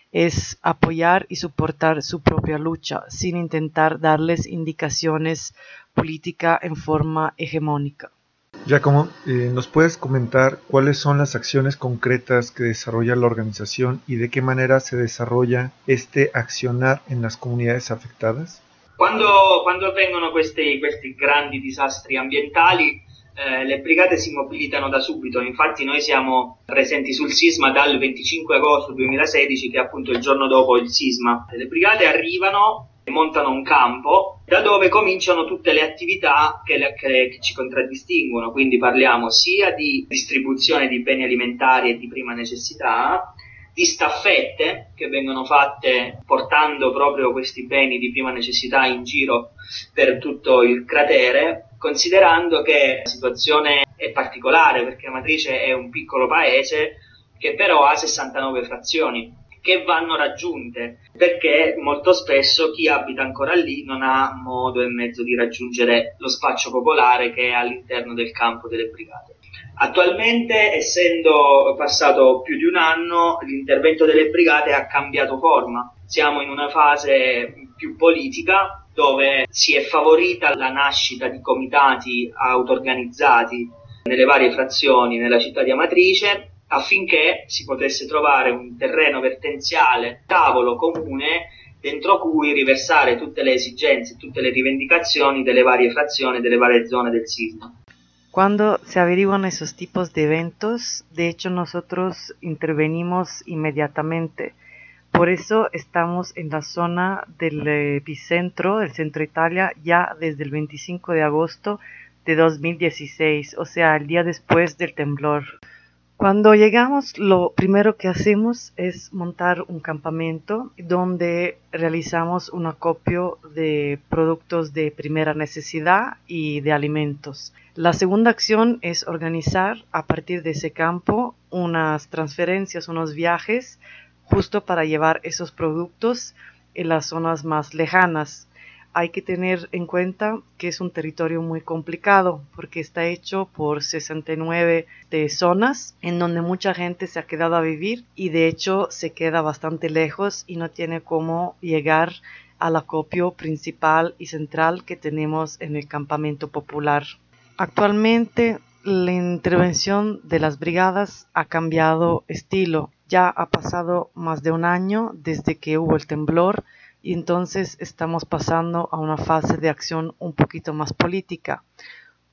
es apoyar y soportar su propia lucha, sin intentar darles indicaciones políticas en forma hegemónica. Giacomo, eh, ¿nos puedes comentar cuáles son las acciones concretas que desarrolla la organización y de qué manera se desarrolla este accionar en las comunidades afectadas? Quando, quando avvengono questi, questi grandi disastri ambientali, Eh, le brigate si mobilitano da subito, infatti noi siamo presenti sul sisma dal venticinque agosto duemilasedici, che è appunto il giorno dopo il sisma. Le brigate arrivano, montano un campo da dove cominciano tutte le attività che, le, che, che ci contraddistinguono, quindi parliamo sia di distribuzione di beni alimentari e di prima necessità, di staffette che vengono fatte portando proprio questi beni di prima necessità in giro per tutto il cratere, considerando che la situazione è particolare perché Amatrice è un piccolo paese che però ha sessantanove frazioni che vanno raggiunte, perché molto spesso chi abita ancora lì non ha modo e mezzo di raggiungere lo spaccio popolare che è all'interno del campo delle brigate. Attualmente, essendo passato più di un anno, l'intervento delle brigate ha cambiato forma. Siamo in una fase più politica, dove si è favorita la nascita di comitati auto-organizzati nelle varie frazioni nella città di Amatrice, affinché si potesse trovare un terreno vertenziale, tavolo comune, dentro cui riversare tutte le esigenze, tutte le rivendicazioni delle varie frazioni, delle varie zone del sisma. Cuando se averiguan esos tipos de eventos, de hecho nosotros intervenimos inmediatamente. Por eso estamos en la zona del epicentro, del centro de Italia, ya desde el veinticinco de agosto de dos mil dieciséis, o sea, el día después del temblor. Cuando llegamos, lo primero que hacemos es montar un campamento donde realizamos un acopio de productos de primera necesidad y de alimentos. La segunda acción es organizar a partir de ese campo unas transferencias, unos viajes, justo para llevar esos productos en las zonas más lejanas. Hay que tener en cuenta que es un territorio muy complicado porque está hecho por sesenta y nueve de zonas en donde mucha gente se ha quedado a vivir y de hecho se queda bastante lejos y no tiene cómo llegar al acopio principal y central que tenemos en el campamento popular. Actualmente la intervención de las brigadas ha cambiado estilo. Ya ha pasado más de un año desde que hubo el temblor y entonces estamos pasando a una fase de acción un poquito más política.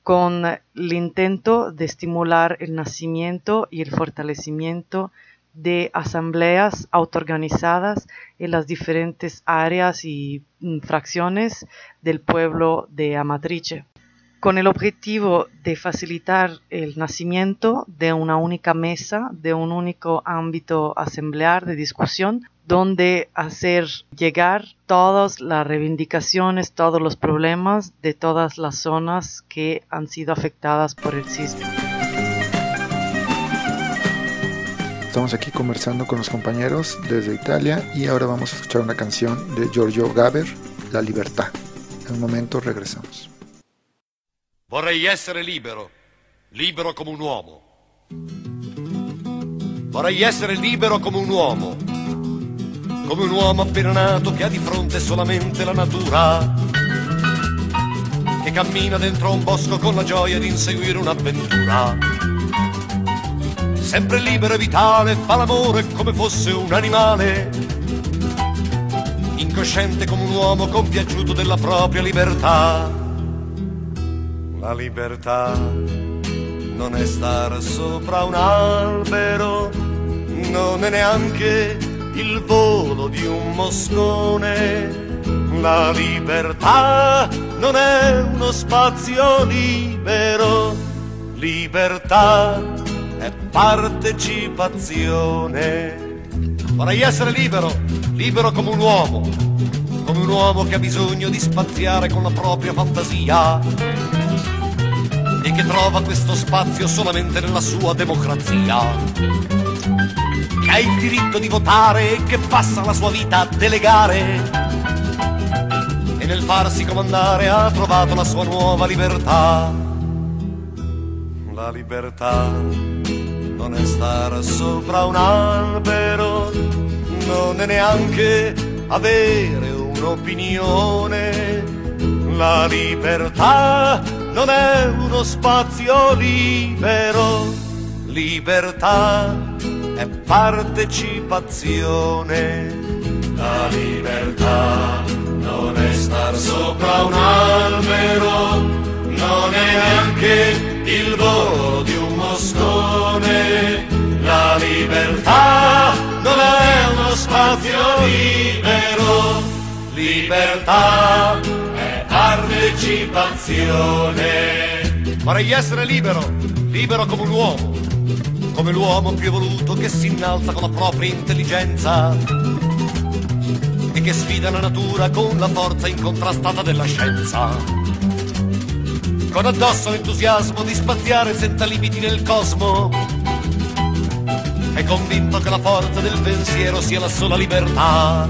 con el intento de estimular el nacimiento y el fortalecimiento de asambleas autoorganizadas en las diferentes áreas y fracciones del pueblo de Amatrice, con el objetivo de facilitar el nacimiento de una única mesa, de un único ámbito asamblear de discusión, donde hacer llegar todas las reivindicaciones, todos los problemas de todas las zonas que han sido afectadas por el sismo. Estamos aquí conversando con los compañeros desde Italia y ahora vamos a escuchar una canción de Giorgio Gaber, La Libertà. En un momento regresamos. Vorrei essere libero, libero come un uomo. Vorrei essere libero come un uomo, come un uomo appena nato che ha di fronte solamente la natura, che cammina dentro un bosco con la gioia di inseguire un'avventura. Sempre libero e vitale, fa l'amore come fosse un animale, incosciente come un uomo compiaciuto della propria libertà. La libertà non è star sopra un albero, non è neanche il volo di un moscone. La libertà non è uno spazio libero, libertà è partecipazione. Vorrei essere libero, libero come un uomo, come un uomo che ha bisogno di spaziare con la propria fantasia e che trova questo spazio solamente nella sua democrazia, che ha il diritto di votare e che passa la sua vita a delegare e nel farsi comandare ha trovato la sua nuova libertà. La libertà non è star sopra un albero, non è neanche avere un'opinione. La libertà non è uno spazio libero, libertà è partecipazione. La libertà non è star sopra un albero, non è neanche il volo di un moscone. La libertà non è uno spazio libero, libertà è partecipazione. Vorrei essere libero, libero come un uomo, come l'uomo più evoluto che si innalza con la propria intelligenza e che sfida la natura con la forza incontrastata della scienza, con addosso l'entusiasmo di spaziare senza limiti nel cosmo, è convinto che la forza del pensiero sia la sola libertà.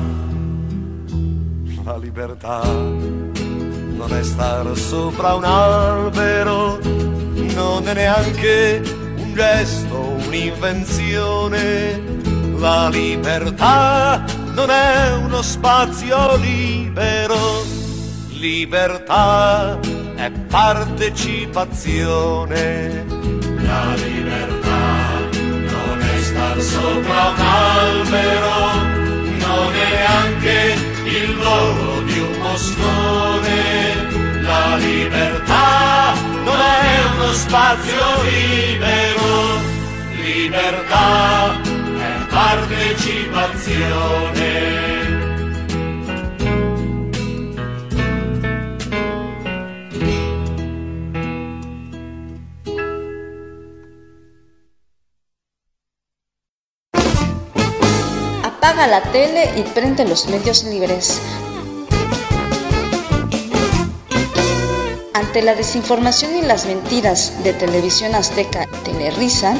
La libertà non è star sopra un albero, non è neanche un gesto, un'invenzione. La libertà non è uno spazio libero, libertà è partecipazione. La libertà non è star sopra un albero, non è neanche il volo di un moscone. La libertà non è uno spazio libero, libertà è partecipazione. Apaga la tele y prende los medios libres. Ante la desinformación y las mentiras de Televisión Azteca y Telerisa,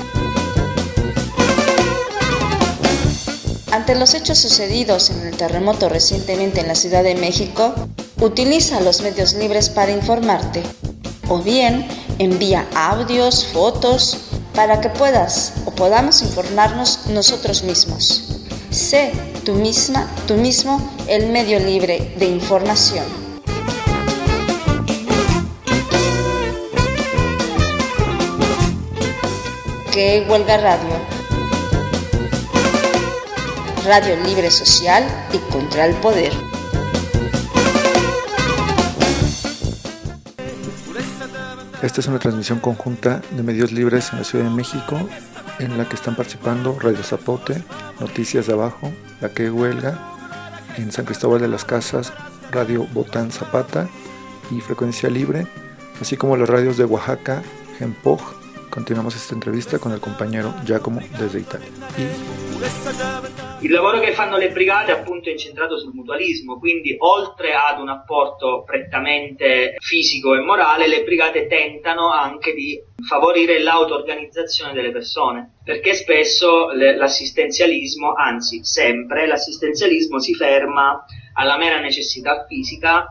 ante los hechos sucedidos en el terremoto recientemente en la Ciudad de México, utiliza los medios libres para informarte, o bien envía audios, fotos, para que puedas o podamos informarnos nosotros mismos. Sé tú misma, tú mismo, el medio libre de información. Que Huelga Radio. Radio libre social y contra el poder. Esta es una transmisión conjunta de medios libres en la Ciudad de México, en la que están participando Radio Zapote, Noticias de Abajo, La Que Huelga, en San Cristóbal de las Casas, Radio Botán Zapata y Frecuencia Libre, así como las radios de Oaxaca, Gempoj. Continuamos esta entrevista con il compagnero Giacomo desde Italia. Il lavoro che fanno le brigate appunto è incentrato sul mutualismo, quindi oltre ad un apporto prettamente fisico e morale, le brigate tentano anche di favorire l'auto-organizzazione delle persone, perché spesso le, l'assistenzialismo, anzi sempre, l'assistenzialismo si ferma alla mera necessità fisica,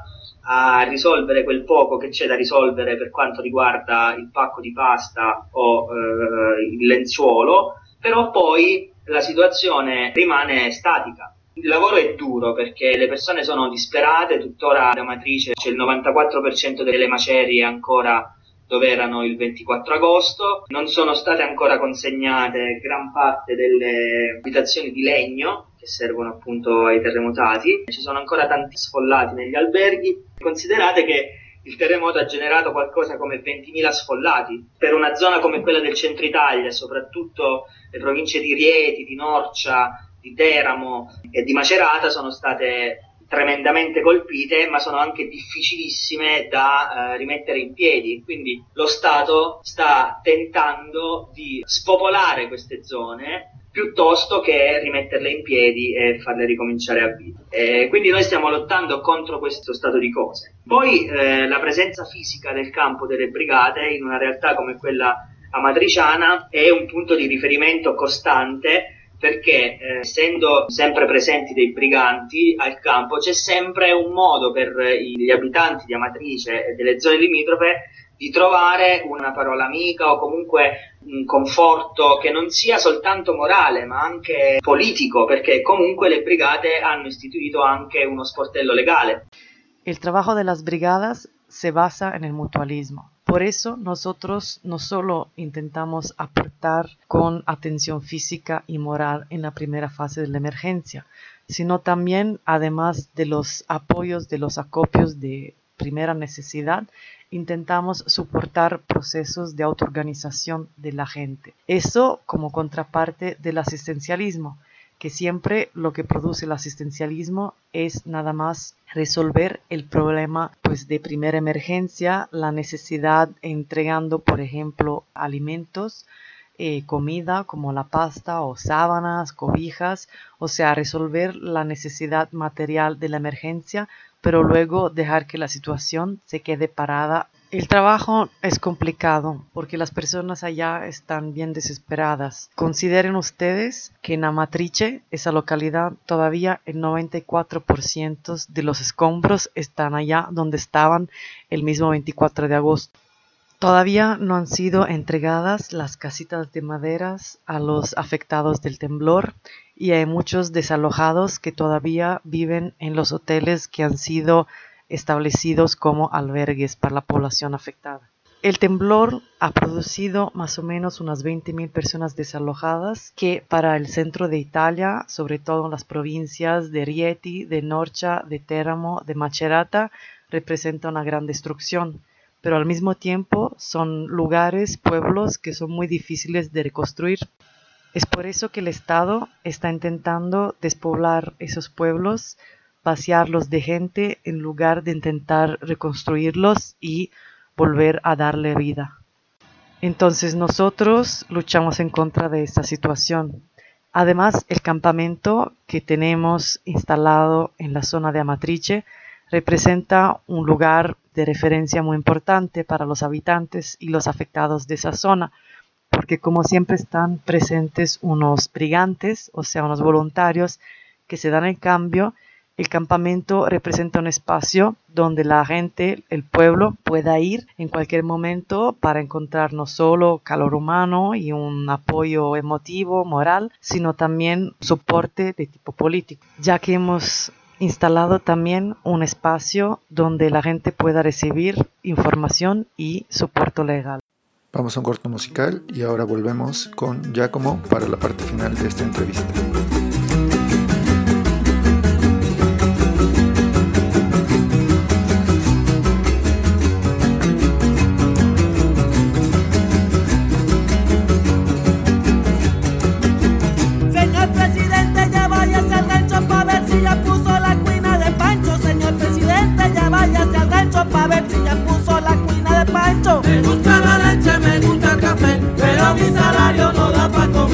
a risolvere quel poco che c'è da risolvere per quanto riguarda il pacco di pasta o eh, il lenzuolo, però poi la situazione rimane statica. Il lavoro è duro perché le persone sono disperate, tuttora ad Amatrice c'è il novantaquattro per cento delle macerie ancora dove erano il ventiquattro agosto, non sono state ancora consegnate gran parte delle abitazioni di legno che servono appunto ai terremotati, ci sono ancora tanti sfollati negli alberghi. Considerate che il terremoto ha generato qualcosa come ventimila sfollati. Per una zona come quella del centro Italia, soprattutto le province di Rieti, di Norcia, di Teramo e di Macerata sono state tremendamente colpite, ma sono anche difficilissime da eh, rimettere in piedi. Quindi lo Stato sta tentando di spopolare queste zone piuttosto che rimetterle in piedi e farle ricominciare a vivere. E quindi noi stiamo lottando contro questo stato di cose. Poi eh, la presenza fisica del campo delle brigate in una realtà come quella amatriciana è un punto di riferimento costante, perché eh, essendo sempre presenti dei briganti al campo c'è sempre un modo per gli abitanti di Amatrice e delle zone limitrofe di trovare una parola amica o comunque un conforto che non sia soltanto morale ma anche politico, perché comunque le brigate hanno istituito anche uno sportello legale. El trabajo de las brigadas se basa en el mutualismo. Por eso nosotros no solo intentamos aportar con atención física y moral en la primera fase de la emergencia, sino también, además de los apoyos de los acopios de primera necesidad, intentamos soportar procesos de autoorganización de la gente. Eso como contraparte del asistencialismo, que siempre lo que produce el asistencialismo es nada más resolver el problema pues, de primera emergencia, la necesidad entregando, por ejemplo, alimentos, eh, comida como la pasta o sábanas, cobijas, o sea, resolver la necesidad material de la emergencia, pero luego dejar que la situación se quede parada. El trabajo es complicado porque las personas allá están bien desesperadas. Consideren ustedes que en Amatrice, esa localidad, todavía el noventa y cuatro por ciento de los escombros están allá donde estaban el mismo veinticuatro de agosto. Todavía no han sido entregadas las casitas de maderas a los afectados del temblor y hay muchos desalojados que todavía viven en los hoteles que han sido establecidos como albergues para la población afectada. El temblor ha producido más o menos unas veinte mil personas desalojadas, que para el centro de Italia, sobre todo en las provincias de Rieti, de Norcia, de Teramo, de Macerata, representa una gran destrucción. Pero al mismo tiempo son lugares, pueblos que son muy difíciles de reconstruir. Es por eso que el Estado está intentando despoblar esos pueblos, vaciarlos de gente en lugar de intentar reconstruirlos y volver a darle vida. Entonces nosotros luchamos en contra de esta situación. Además, el campamento que tenemos instalado en la zona de Amatrice representa un lugar de referencia muy importante para los habitantes y los afectados de esa zona, porque como siempre están presentes unos brigantes, o sea, unos voluntarios que se dan el cambio. El campamento representa un espacio donde la gente, el pueblo, pueda ir en cualquier momento para encontrar no solo calor humano y un apoyo emotivo, moral, sino también soporte de tipo político, ya que hemos instalado también un espacio donde la gente pueda recibir información y soporte legal. Vamos a un corto musical y ahora volvemos con Giacomo para la parte final de esta entrevista.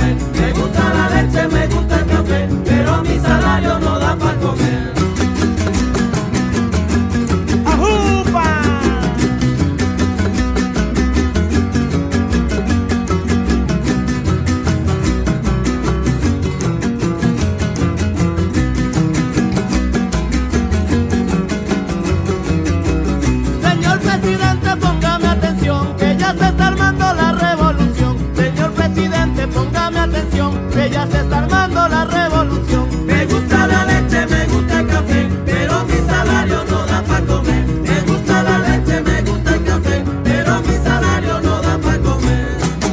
comer. Me gusta la leche, me gusta el café, pero mi salario no da para comer. ¡Ajupa! Señor presidente, póngame atención, que ya se está armando la revolución. Señor presidente, póngame atención, que ya se está armando la revolución. Me gusta la leche, me gusta el café, pero mi salario no da para comer. Me gusta la leche, me gusta el café, pero mi salario no da para comer.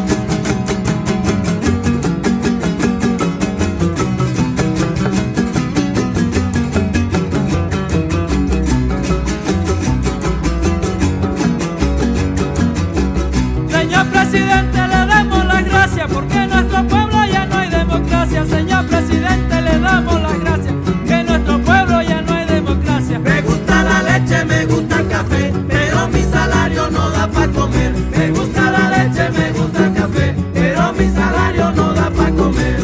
Señor presidente, le damos las gracias porque en nuestro pueblo ya no hay democracia. Señor presidente, le damos las gracias que en nuestro pueblo ya no hay democracia. Me gusta la leche, me gusta el café, pero mi salario no da para comer. Me gusta la leche, me gusta el café, pero mi salario no da para comer.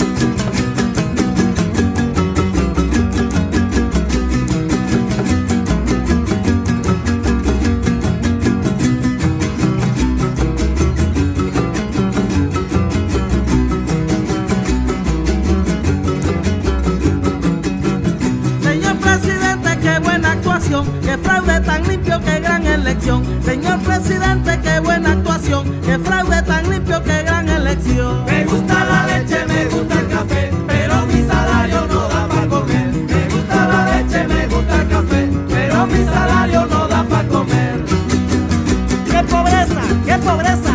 Señor presidente, qué buena actuación, qué fraude tan limpio, qué gran elección. Señor presidente, qué buena actuación, qué fraude tan limpio, qué gran elección. Me gusta la leche, me gusta el café, pero mi salario no da para comer. Me gusta la leche, me gusta el café, pero mi salario no da para comer. ¡Qué pobreza, qué pobreza!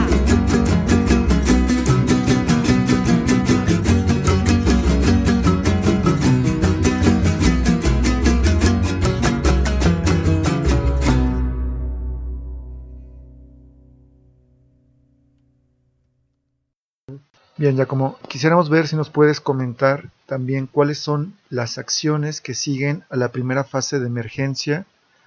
Bien, Giacomo, quisiéramos ver si nos puedes comentar también cuáles son las acciones que siguen a la primera fase de emergencia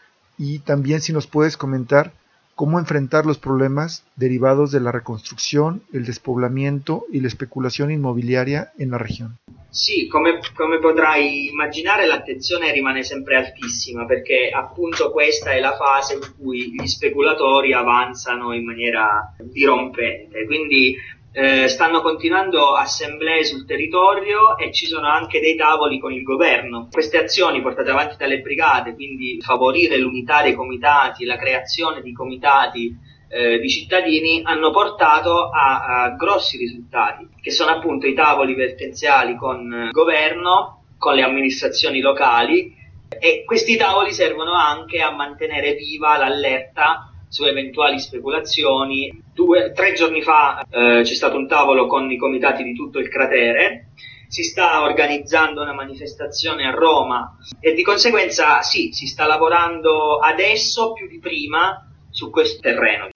y también si nos puedes comentar cómo enfrentar los problemas derivados de la reconstruzione, il despoblamiento y la especulación inmobiliaria en la región. Sì, come, come potrai immaginare l'attenzione rimane sempre altissima perché appunto questa è la fase in cui gli speculatori avanzano in maniera dirompente, quindi eh, stanno continuando assemblee sul territorio e ci sono anche dei tavoli con il governo. Queste azioni portate avanti dalle brigate, quindi favorire l'unità dei comitati, la creazione di comitati eh, di cittadini, hanno portato a, a grossi risultati, che sono appunto i tavoli vertenziali con il governo, con le amministrazioni locali, e questi tavoli servono anche a mantenere viva l'allerta su eventuali speculazioni. Due, tre giorni fa eh, c'è stato un tavolo con i comitati di tutto il cratere, si sta organizzando una manifestazione a Roma e di conseguenza sì, si sta lavorando adesso più di prima su questo terreno.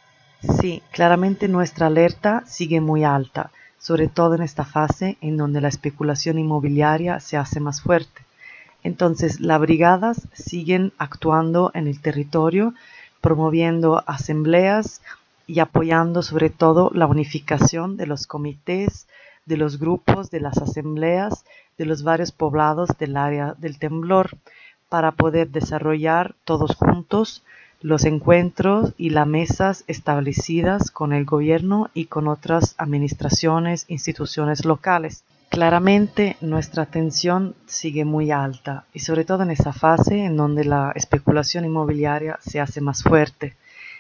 Sí, claramente nuestra alerta sigue muy alta, sobre todo en esta fase en donde la especulación inmobiliaria se hace más fuerte. Entonces, las brigadas siguen actuando en el territorio, promoviendo asambleas y apoyando sobre todo la unificación de los comités, de los grupos, de las asambleas, de los varios poblados del área del temblor, para poder desarrollar todos juntos los encuentros y las mesas establecidas con el gobierno y con otras administraciones, instituciones locales. Claramente nuestra atención sigue muy alta y sobre todo en esa fase en donde la especulación inmobiliaria se hace más fuerte.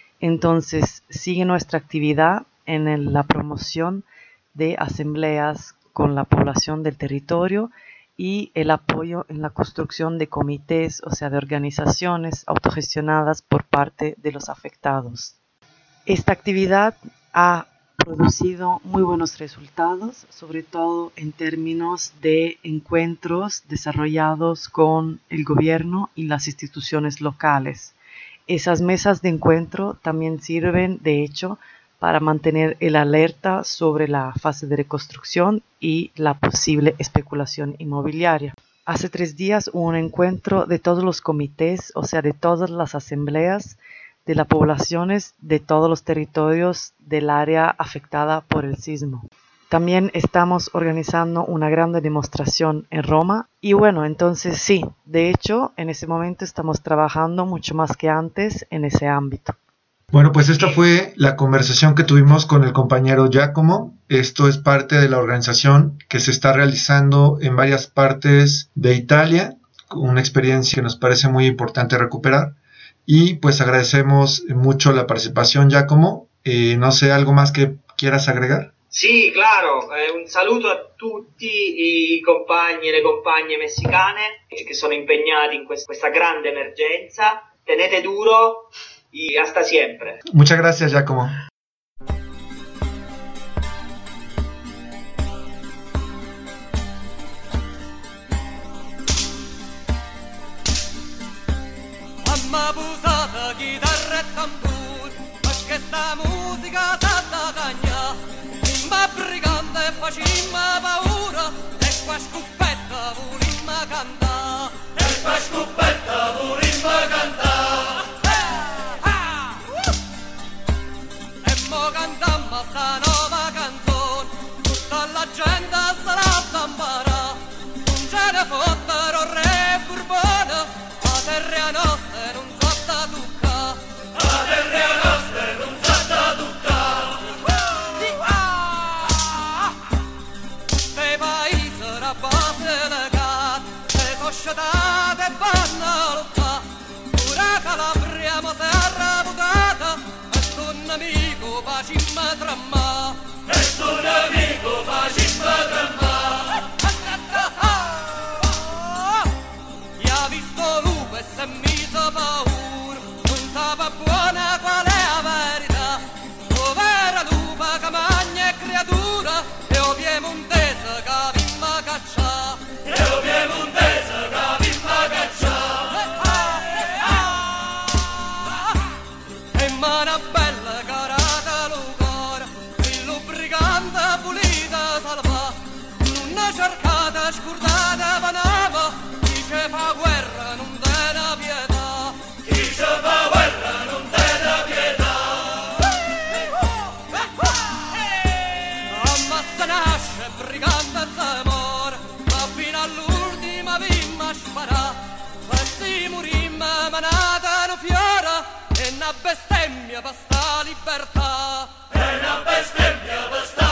Entonces sigue nuestra actividad en el, la promoción de asambleas con la población del territorio y el apoyo en la construcción de comités, o sea, de organizaciones autogestionadas por parte de los afectados. Esta actividad ha producido muy buenos resultados, sobre todo en términos de encuentros desarrollados con el gobierno y las instituciones locales. Esas mesas de encuentro también sirven, de hecho, para mantener el alerta sobre la fase de reconstrucción y la posible especulación inmobiliaria. Hace tres días hubo un encuentro de todos los comités, o sea, de todas las asambleas de las poblaciones de todos los territorios del área afectada por el sismo. También estamos organizando una grande demostración en Roma y bueno, entonces sí, de hecho, en ese momento estamos trabajando mucho más que antes en ese ámbito. Bueno, pues esta fue la conversación que tuvimos con el compañero Giacomo. Esto es parte de la organización que se está realizando en varias partes de Italia, una experiencia que nos parece muy importante recuperar. Y pues agradecemos mucho la participación, Giacomo. Eh, no sé, ¿algo más que quieras agregar? Sì, claro, eh, un saluto a tutti i compagni e le compagne messicane che sono impegnati in quest- questa grande emergenza. Tenete duro y hasta siempre. Muchas gracias, Giacomo. Mamma busata, chitarra e tambur, perché sta musica sa da cagna. Imma brigante facimma paura, e qua scoppetta volimma cantà. E qua scoppetta volimma cantà. E mo cantamma sta nuova canzone, tutta la gente sarà a bambara. Non ce ne fottero re Borbone, la terra nostra non sa da tocca. La terra nostra non sa da tocca. Tutti paesi da base legati, le società vanno a lottare. Pure Calabria mo si è arrabutata, e sto nemico facimma tramma. E sto nemico facimma tramma. Ha visto lupo e si è miso paura, non sapeva buona qual è la verità. Povera lupa che mangia e creatura, e o piemontese che vimma caccia. E o piemontese che vimma caccia. E mana bella carata lucora, il lubricante pulita salva, non cercata scordata vanava. Chi ce fa guerra non te ne pietà. Chi ce fa guerra non te ne pietà. Ammazza nasce brigante e se muore, ma fino all'ultima vimma sparà. E si murimma manata no fiora, e una bestemmia per sta libertà. E una bestemmia per sta